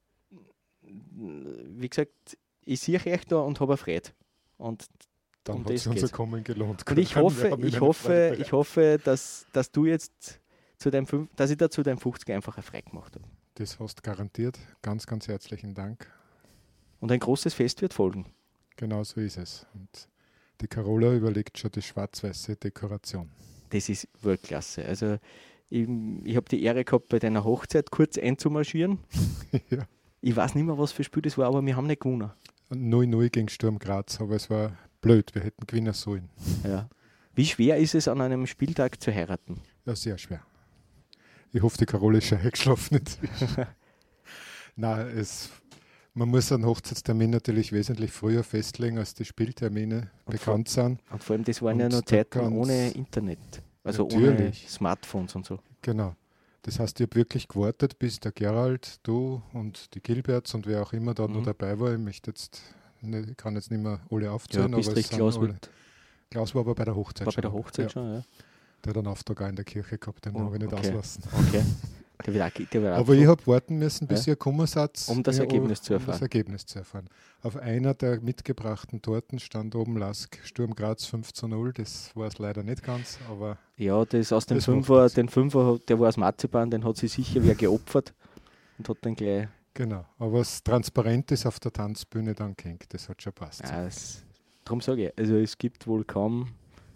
Wie gesagt, ich sehe euch da und habe Freude. Und dann um hat das sich unser geht's. Kommen gelohnt. Und ich hoffe, ich hoffe, ich hoffe, dass, dass du jetzt zu deinem fünf, dass ich da zu deinem fünfziger einfach frei gemacht habe. Das hast garantiert. Ganz, ganz herzlichen Dank. Und ein großes Fest wird folgen. Genau so ist es. Und die Carola überlegt schon die schwarz-weiße Dekoration. Das ist Weltklasse. Also ich, ich habe die Ehre gehabt, bei deiner Hochzeit kurz einzumarschieren. Ja. Ich weiß nicht mehr, was für ein Spiel das war, aber wir haben nicht gewonnen. null null gegen Sturm Graz, aber es war blöd. Wir hätten gewinnen sollen. Ja. Wie schwer ist es, an einem Spieltag zu heiraten? Ja, sehr schwer. Ich hoffe, die Carola ist schon eingeschlafen inzwischen. Nein, es, man muss einen Hochzeitstermin natürlich wesentlich früher festlegen, als die Spieltermine Und bekannt sind. Und vor allem, das waren Und ja noch da Zeiten kann's- ohne Internet. Also Natürlich. ohne Smartphones und so. Genau. Das heißt, ich habe wirklich gewartet, bis der Gerald, du und die Gilberts und wer auch immer da Mhm. noch dabei war. Ich möchte jetzt, nicht, ich kann jetzt nicht mehr alle Ja, aufzählen, aber es Biestrich sind Klaus alle. wird- Klaus war aber bei der Hochzeit war bei schon. der Hochzeit ja. schon, ja. Der hat einen Auftrag auch in der Kirche gehabt, den Oh, habe ich nicht okay. auslassen. Okay. Der wird auch, der wird auch Aber ich habe warten müssen, bis Ja. ihr gekommen seid, Um das ja, Ergebnis zu um erfahren. das Ergebnis zu erfahren. Auf einer der mitgebrachten Torten stand oben Lask Sturm Graz fünf zu null. Das war es leider nicht ganz, aber Ja, das aus dem Das macht Fünfer, nichts. den Fünfer, der war aus Marzipan, den hat sich sicher wer geopfert und hat dann gleich. genau. Aber was transparent ist auf der Tanzbühne dann gehängt, das hat schon passt. Ja, darum sage ich, also es gibt wohl kaum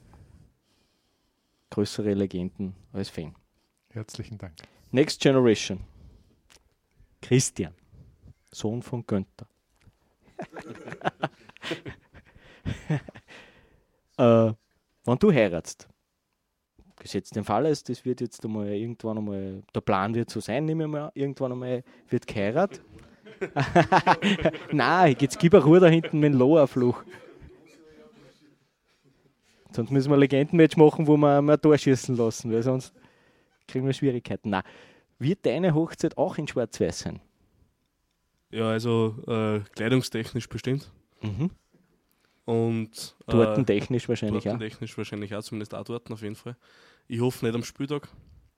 größere Legenden als Fan. Herzlichen Dank. Next Generation. Christian, Sohn von Günther. äh, wenn du heiratst, gesetzt den Fall ist, das wird jetzt einmal irgendwann einmal, der Plan wird so sein, nehmen wir mal, irgendwann einmal wird geheiratet. Nein, jetzt gibt eine Ruhe da hinten mit dem Loa-Fluch. Sonst müssen wir ein Legendenmatch machen, wo wir mal ein Tor schießen lassen, weil sonst kriegen wir Schwierigkeiten. Nein. Wird deine Hochzeit auch in Schwarz-Weiß sein? Ja, also äh, kleidungstechnisch bestimmt. Mhm. Und äh, Tortentechnisch wahrscheinlich auch. Tortentechnisch wahrscheinlich auch, zumindest auch dort auf jeden Fall. Ich hoffe nicht am Spieltag.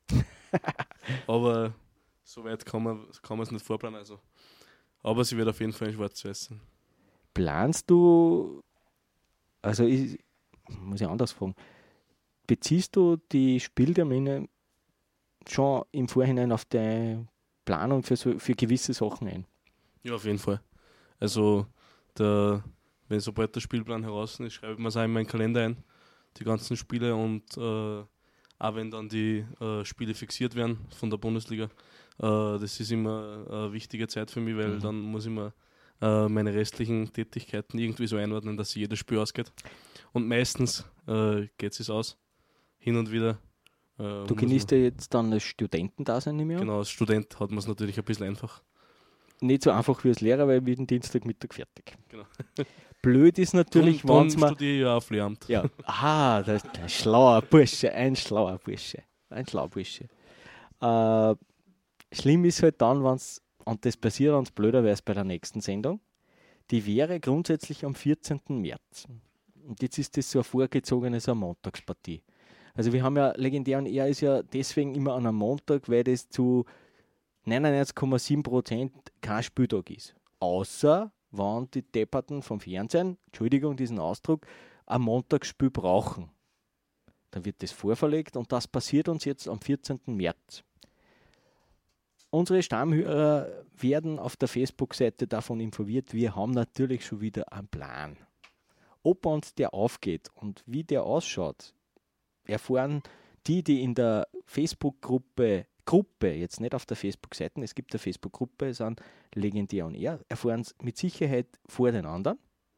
Aber so weit kann man kann man es nicht vorplanen. Also. Aber sie wird auf jeden Fall in Schwarz-Weiß sein. Planst du, also ich, muss ich anders fragen, beziehst du die Spieltermine schon im Vorhinein auf die Planung für, so, für gewisse Sachen ein? Ja, auf jeden Fall. Also, der, wenn sobald der Spielplan heraus ist, schreibe ich mir es auch in meinen Kalender ein, die ganzen Spiele und äh, auch wenn dann die äh, Spiele fixiert werden von der Bundesliga, äh, das ist immer eine wichtige Zeit für mich, weil mhm. dann muss ich mir äh, meine restlichen Tätigkeiten irgendwie so einordnen, dass jedes Spiel ausgeht. Und meistens äh, geht es aus, hin und wieder. Äh, du genießt ja jetzt dann das Studentendasein nicht mehr? Genau, als Student hat man es natürlich ein bisschen einfach. Nicht so einfach wie als Lehrer, weil wir den Dienstagmittag fertig. Genau. Blöd ist natürlich, wenn man... studiere ich ja auf Lehramt. Ja, aha, das ist ein schlauer Bursche, ein schlauer Bursche, ein schlauer Bursche. Äh, schlimm ist halt dann, wenn es, und das passiert uns blöderweise bei der nächsten Sendung, die wäre grundsätzlich am vierzehnten März. Und jetzt ist das so eine vorgezogene, so eine Montagspartie. Also wir haben ja, legendär und er ist ja deswegen immer an einem Montag, weil das zu neunundneunzig Komma sieben Prozent kein Spieltag ist. Außer, wenn die Depperten vom Fernsehen, Entschuldigung, diesen Ausdruck, ein Montagsspiel brauchen. Dann wird das vorverlegt und das passiert uns jetzt am vierzehnten März. Unsere Stammhörer werden auf der Facebook-Seite davon informiert, wir haben natürlich schon wieder einen Plan. Ob uns der aufgeht und wie der ausschaut, erfahren die, die in der Facebook-Gruppe, Gruppe, jetzt nicht auf der Facebook-Seite, es gibt eine Facebook-Gruppe, sind legendär und er, erfahren es mit Sicherheit vor den anderen.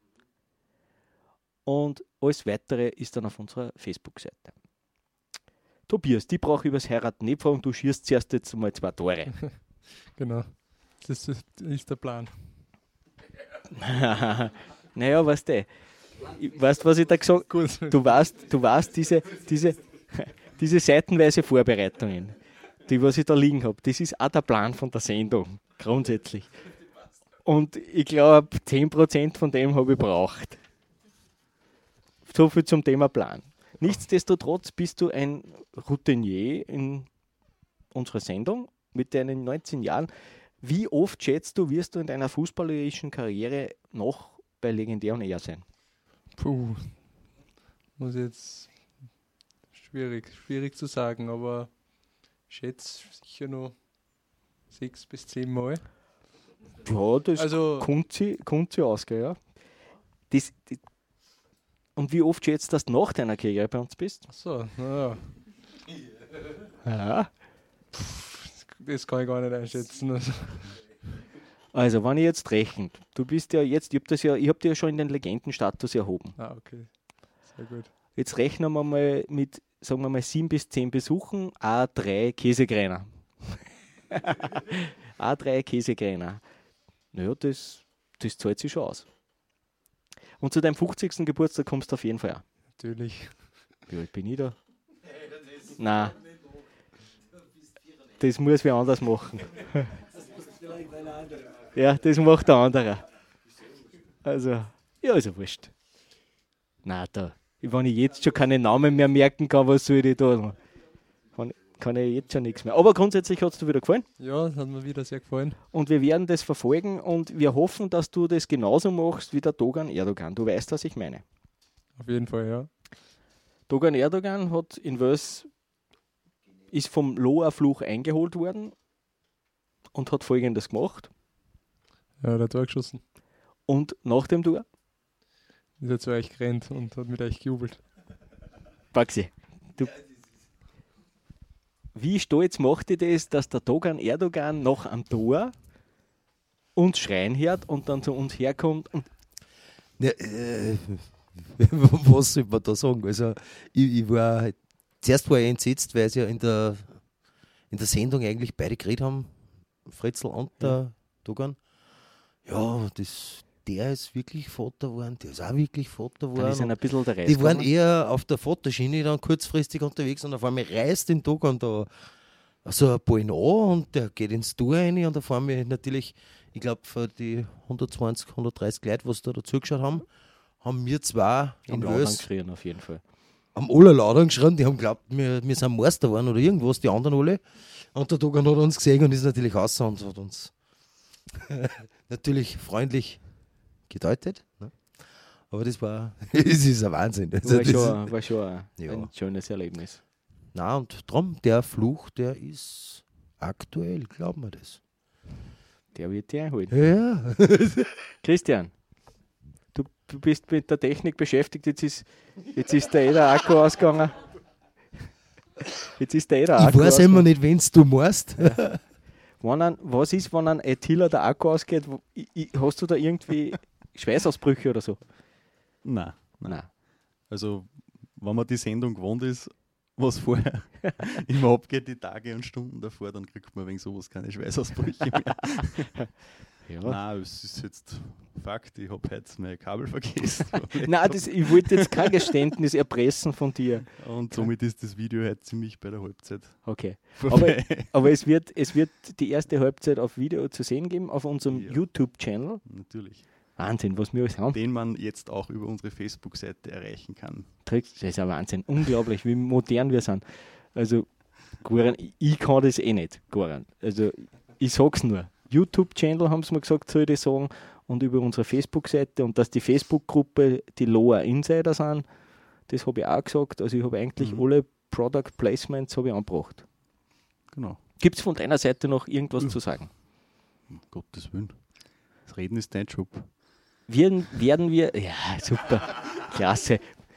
Und alles Weitere ist dann auf unserer Facebook-Seite. Tobias, die brauche ich übers Heiraten nicht fragen, du schießt zuerst jetzt mal zwei Tore. Genau, das ist, ist der Plan. Naja, weißt du, weißt, was ich da gesagt habe? Du weißt, du weißt diese, diese, diese seitenweise Vorbereitungen, die was ich da liegen habe, das ist auch der Plan von der Sendung, grundsätzlich. Und ich glaube, zehn Prozent von dem habe ich braucht. So viel zum Thema Plan. Nichtsdestotrotz bist du ein Routinier in unserer Sendung mit deinen neunzehn Jahren. Wie oft schätzt du, wirst du in deiner fußballerischen Karriere noch bei Legendär und R sein? Puh, muss jetzt schwierig, schwierig zu sagen, aber ich schätze sicher noch sechs bis zehn Mal. Ja, das also, kommt sie, kommt sie aus, gell, ja. Das, das, und wie oft schätzt du, dass du nach deiner Karriere bei uns bist? Achso, naja. Ja. Das kann ich gar nicht einschätzen. Also, also wenn ich jetzt rechne, du bist ja jetzt, ich habe ja, ich hab dir ja schon in den Legendenstatus erhoben. Ah, okay. Sehr gut. Jetzt rechnen wir mal mit, sagen wir mal, sieben bis zehn Besuchen, A drei Käsegräner. A drei Käsegräner. Naja, das, das zahlt sich schon aus. Und zu deinem fünfzigsten Geburtstag kommst du auf jeden Fall auch. Natürlich. Wie alt bin ich da? Nein. Das muss wer anders machen. Ja, das macht der andere. Also, ja, ist ja wurscht. Nein, da. Wenn ich jetzt schon keine Namen mehr merken kann, was soll ich da machen? Kann, kann ich jetzt schon nichts mehr. Aber grundsätzlich hat es dir wieder gefallen. Ja, das hat mir wieder sehr gefallen. Und wir werden das verfolgen und wir hoffen, dass du das genauso machst wie der Dogan Erdogan. Du weißt, was ich meine. Auf jeden Fall, ja. Dogan Erdogan hat in Wels ist vom Loa-Fluch eingeholt worden und hat Folgendes gemacht. Ja, der hat Tor geschossen. Und nach dem Tor? Ist er zu euch gerannt und hat mit euch gejubelt. Baxi, du, wie stolz macht dir das, dass der Dogan Erdogan nach am Tor uns schreien hört und dann zu uns herkommt? Und ja, äh, was soll man da sagen? Also, ich, ich war zuerst war ich entsetzt, weil sie ja in der, in der Sendung eigentlich beide geredet haben, Fritzl und der ja. Dogan. Ja, das, der ist wirklich Vater geworden, der ist auch wirklich Vater geworden. Dann ist ein bisschen der Rest die waren eher auf der Vaterschiene dann kurzfristig unterwegs und auf einmal reißt den Dogan da so ein Ball an und der geht ins Tor rein und auf einmal natürlich, ich glaube, für die hundertzwanzig, hundertdreißig Leute, was da dazugeschaut haben, haben wir zwei in Wels geschrien auf jeden Fall. Haben alle lauter geschrien, die haben geglaubt, wir, wir sind Meister geworden oder irgendwas, die anderen alle. Und der Dogan hat uns gesehen und ist natürlich raus und hat uns natürlich freundlich gedeutet. Ne? Aber das war, das ist ein Wahnsinn. Also war, schon, war schon ein, ja. ein schönes Erlebnis. Na und darum, der Fluch, der ist aktuell, glauben wir das. Der wird dich einholen. Ja. Christian, Du, du bist mit der Technik beschäftigt, jetzt ist, jetzt ist der eh der Akku ausgegangen. Jetzt ist der eh der Akku Ich weiß immer nicht, wenn du meinst. Wenn ein, was ist, wenn ein ITler der Akku ausgeht? Wo, i, i, hast du da irgendwie Schweißausbrüche oder so? Nein, nein. Nein. Also, wenn man die Sendung gewohnt ist, was vorher immer abgeht, die Tage und Stunden davor, dann kriegt man wegen sowas keine Schweißausbrüche mehr. Ja. Nein, es ist jetzt Fakt, ich habe heute mein Kabel vergessen. Nein, das, ich wollte jetzt kein Geständnis erpressen von dir. Und somit ist das Video heute ziemlich bei der Halbzeit. Okay. Aber, aber es, wird, es wird die erste Halbzeit auf Video zu sehen geben, auf unserem Ja. YouTube-Channel. Natürlich. Wahnsinn, was wir alles haben. Den man jetzt auch über unsere Facebook-Seite erreichen kann. Das ist ein Wahnsinn. Unglaublich, wie modern wir sind. Also, Goran, ich, ich kann das eh nicht, Goran. Also, ich sag's nur. YouTube-Channel haben sie mir gesagt, soll ich sagen, und über unsere Facebook-Seite und dass die Facebook-Gruppe die Loa Insider sind, das habe ich auch gesagt. Also, ich habe eigentlich Mhm. alle Product Placements habe ich angebracht. Genau. Gibt es von deiner Seite noch irgendwas Mhm. zu sagen? Um Gottes Willen. Das Reden ist dein Job. Werden, werden wir, ja, super, klasse.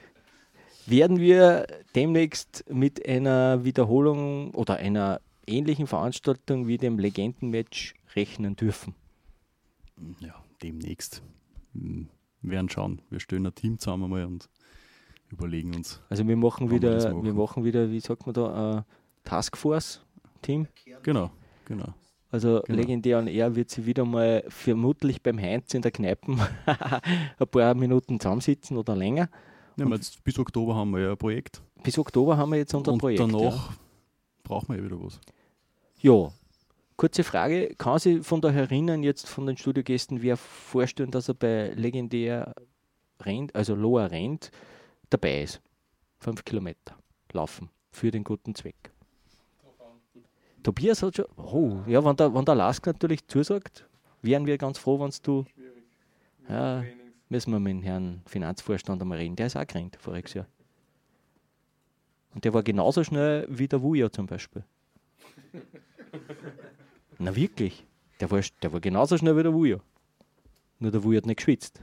Werden wir demnächst mit einer Wiederholung oder einer ähnlichen Veranstaltung wie dem Legendenmatch rechnen dürfen? Ja, demnächst. Hm, Wir werden schauen. Wir stellen ein Team zusammen mal und überlegen uns. Also wir machen Wann wir das wieder, machen. wir machen wieder, wie sagt man da, ein Taskforce-Team. Genau, genau. Also Genau. legendär und er wird sie wieder mal vermutlich beim Heinz in der Kneipe ein paar Minuten zusammensitzen oder länger. Ja, jetzt, bis Oktober haben wir ja ein Projekt. Bis Oktober haben wir jetzt unser und Projekt. danach ja. brauchen wir ja wieder was. Ja, kurze Frage. Kann sich von da herinnen jetzt von den Studiogästen wer vorstellen, dass er bei Legendär rennt, also Loa rennt, dabei ist? Fünf Kilometer laufen für den guten Zweck. Tobias hat schon, oh, ja, wenn der, wenn der Lask natürlich zusagt, wären wir ganz froh, wenn du, ja, müssen wir mit dem Herrn Finanzvorstand einmal reden. Der ist auch gerannt voriges Jahr. Und der war genauso schnell wie der Wuja zum Beispiel. Na wirklich, der war, der war genauso schnell wie der Wuja. Nur der Wuja hat nicht geschwitzt.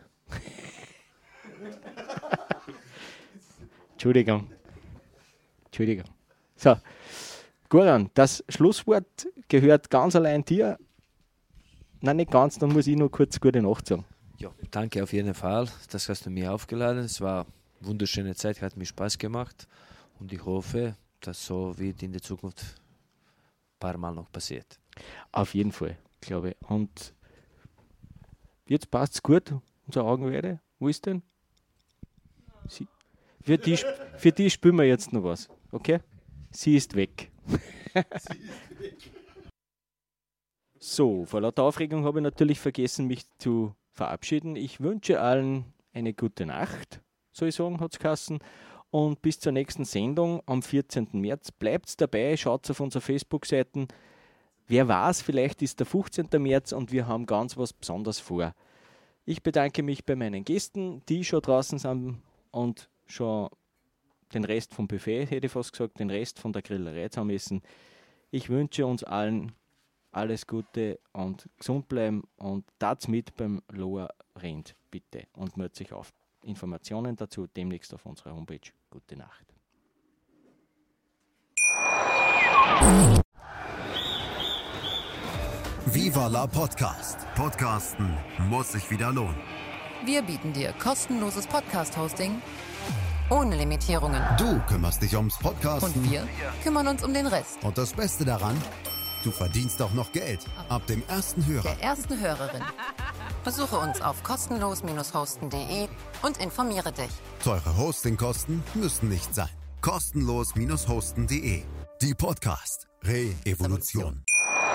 Entschuldigung. Entschuldigung. So, Goran, das Schlusswort gehört ganz allein dir. Nein, nicht ganz, dann muss ich nur kurz gute Nacht sagen. Ja, danke auf jeden Fall. Das hast du mir aufgeladen. Es war eine wunderschöne Zeit, hat mir Spaß gemacht. Und ich hoffe, dass so wird in der Zukunft ein paar Mal noch passiert. Auf jeden Fall, glaube ich. Und jetzt passt es gut, unsere Augenweide. Wo ist denn? Sie. Für, die, sp- für die spielen wir jetzt noch was, okay? Sie ist weg. So, vor lauter Aufregung habe ich natürlich vergessen, mich zu verabschieden. Ich wünsche allen eine gute Nacht, soll ich sagen, hat es geheißen. Und bis zur nächsten Sendung am vierzehnten März. Bleibt dabei, schaut auf unsere Facebook-Seiten. Wer weiß, vielleicht ist der fünfzehnten März und wir haben ganz was Besonderes vor. Ich bedanke mich bei meinen Gästen, die schon draußen sind und schon den Rest vom Buffet, hätte ich fast gesagt, den Rest von der Grillerei zusammen essen. Ich wünsche uns allen alles Gute und gesund bleiben und tat's mit beim Loa Rent, bitte. Und meldet sich auf. Informationen dazu demnächst auf unserer Homepage. Gute Nacht. Viva la Podcast. Podcasten muss sich wieder lohnen. Wir bieten dir kostenloses Podcast-Hosting ohne Limitierungen. Du kümmerst dich ums Podcasten. Und wir kümmern uns um den Rest. Und das Beste daran, du verdienst auch noch Geld. Ab dem ersten Hörer. Der ersten Hörerin. Besuche uns auf kostenlos hosten punkt de und informiere dich. Teure Hostingkosten müssen nicht sein. kostenlos hosten punkt de. Die Podcast Re-Evolution.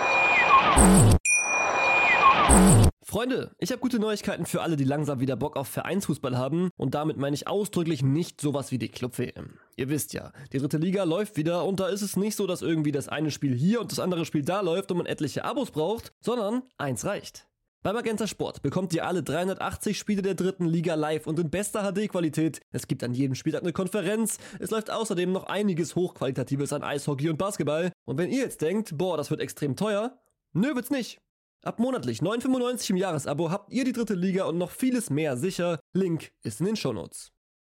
Freunde, ich habe gute Neuigkeiten für alle, die langsam wieder Bock auf Vereinsfußball haben. Und damit meine ich ausdrücklich nicht sowas wie die Club-W M. Ihr wisst ja, die dritte Liga läuft wieder und da ist es nicht so, dass irgendwie das eine Spiel hier und das andere Spiel da läuft und man etliche Abos braucht, sondern eins reicht. Bei Magenta Sport bekommt ihr alle dreihundertachtzig Spiele der dritten Liga live und in bester H D-Qualität. Es gibt an jedem Spieltag eine Konferenz. Es läuft außerdem noch einiges Hochqualitatives an Eishockey und Basketball. Und wenn ihr jetzt denkt, boah, das wird extrem teuer, nö, wird's nicht. Ab monatlich neun Euro fünfundneunzig im Jahresabo habt ihr die dritte Liga und noch vieles mehr sicher. Link ist in den Shownotes.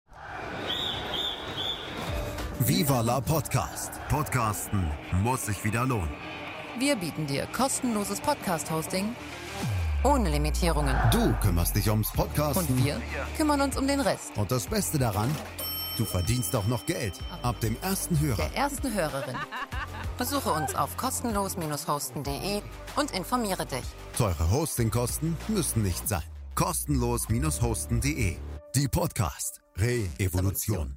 Viva la Podcast. Podcasten muss sich wieder lohnen. Wir bieten dir kostenloses Podcast-Hosting ohne Limitierungen. Du kümmerst dich ums Podcasten. Und wir kümmern uns um den Rest. Und das Beste daran, du verdienst auch noch Geld. Ab dem ersten Hörer. Der ersten Hörerin. Besuche uns auf kostenlos hosten punkt de und informiere dich. Teure Hostingkosten müssen nicht sein. kostenlos hosten punkt de. Die Podcast Re-Evolution.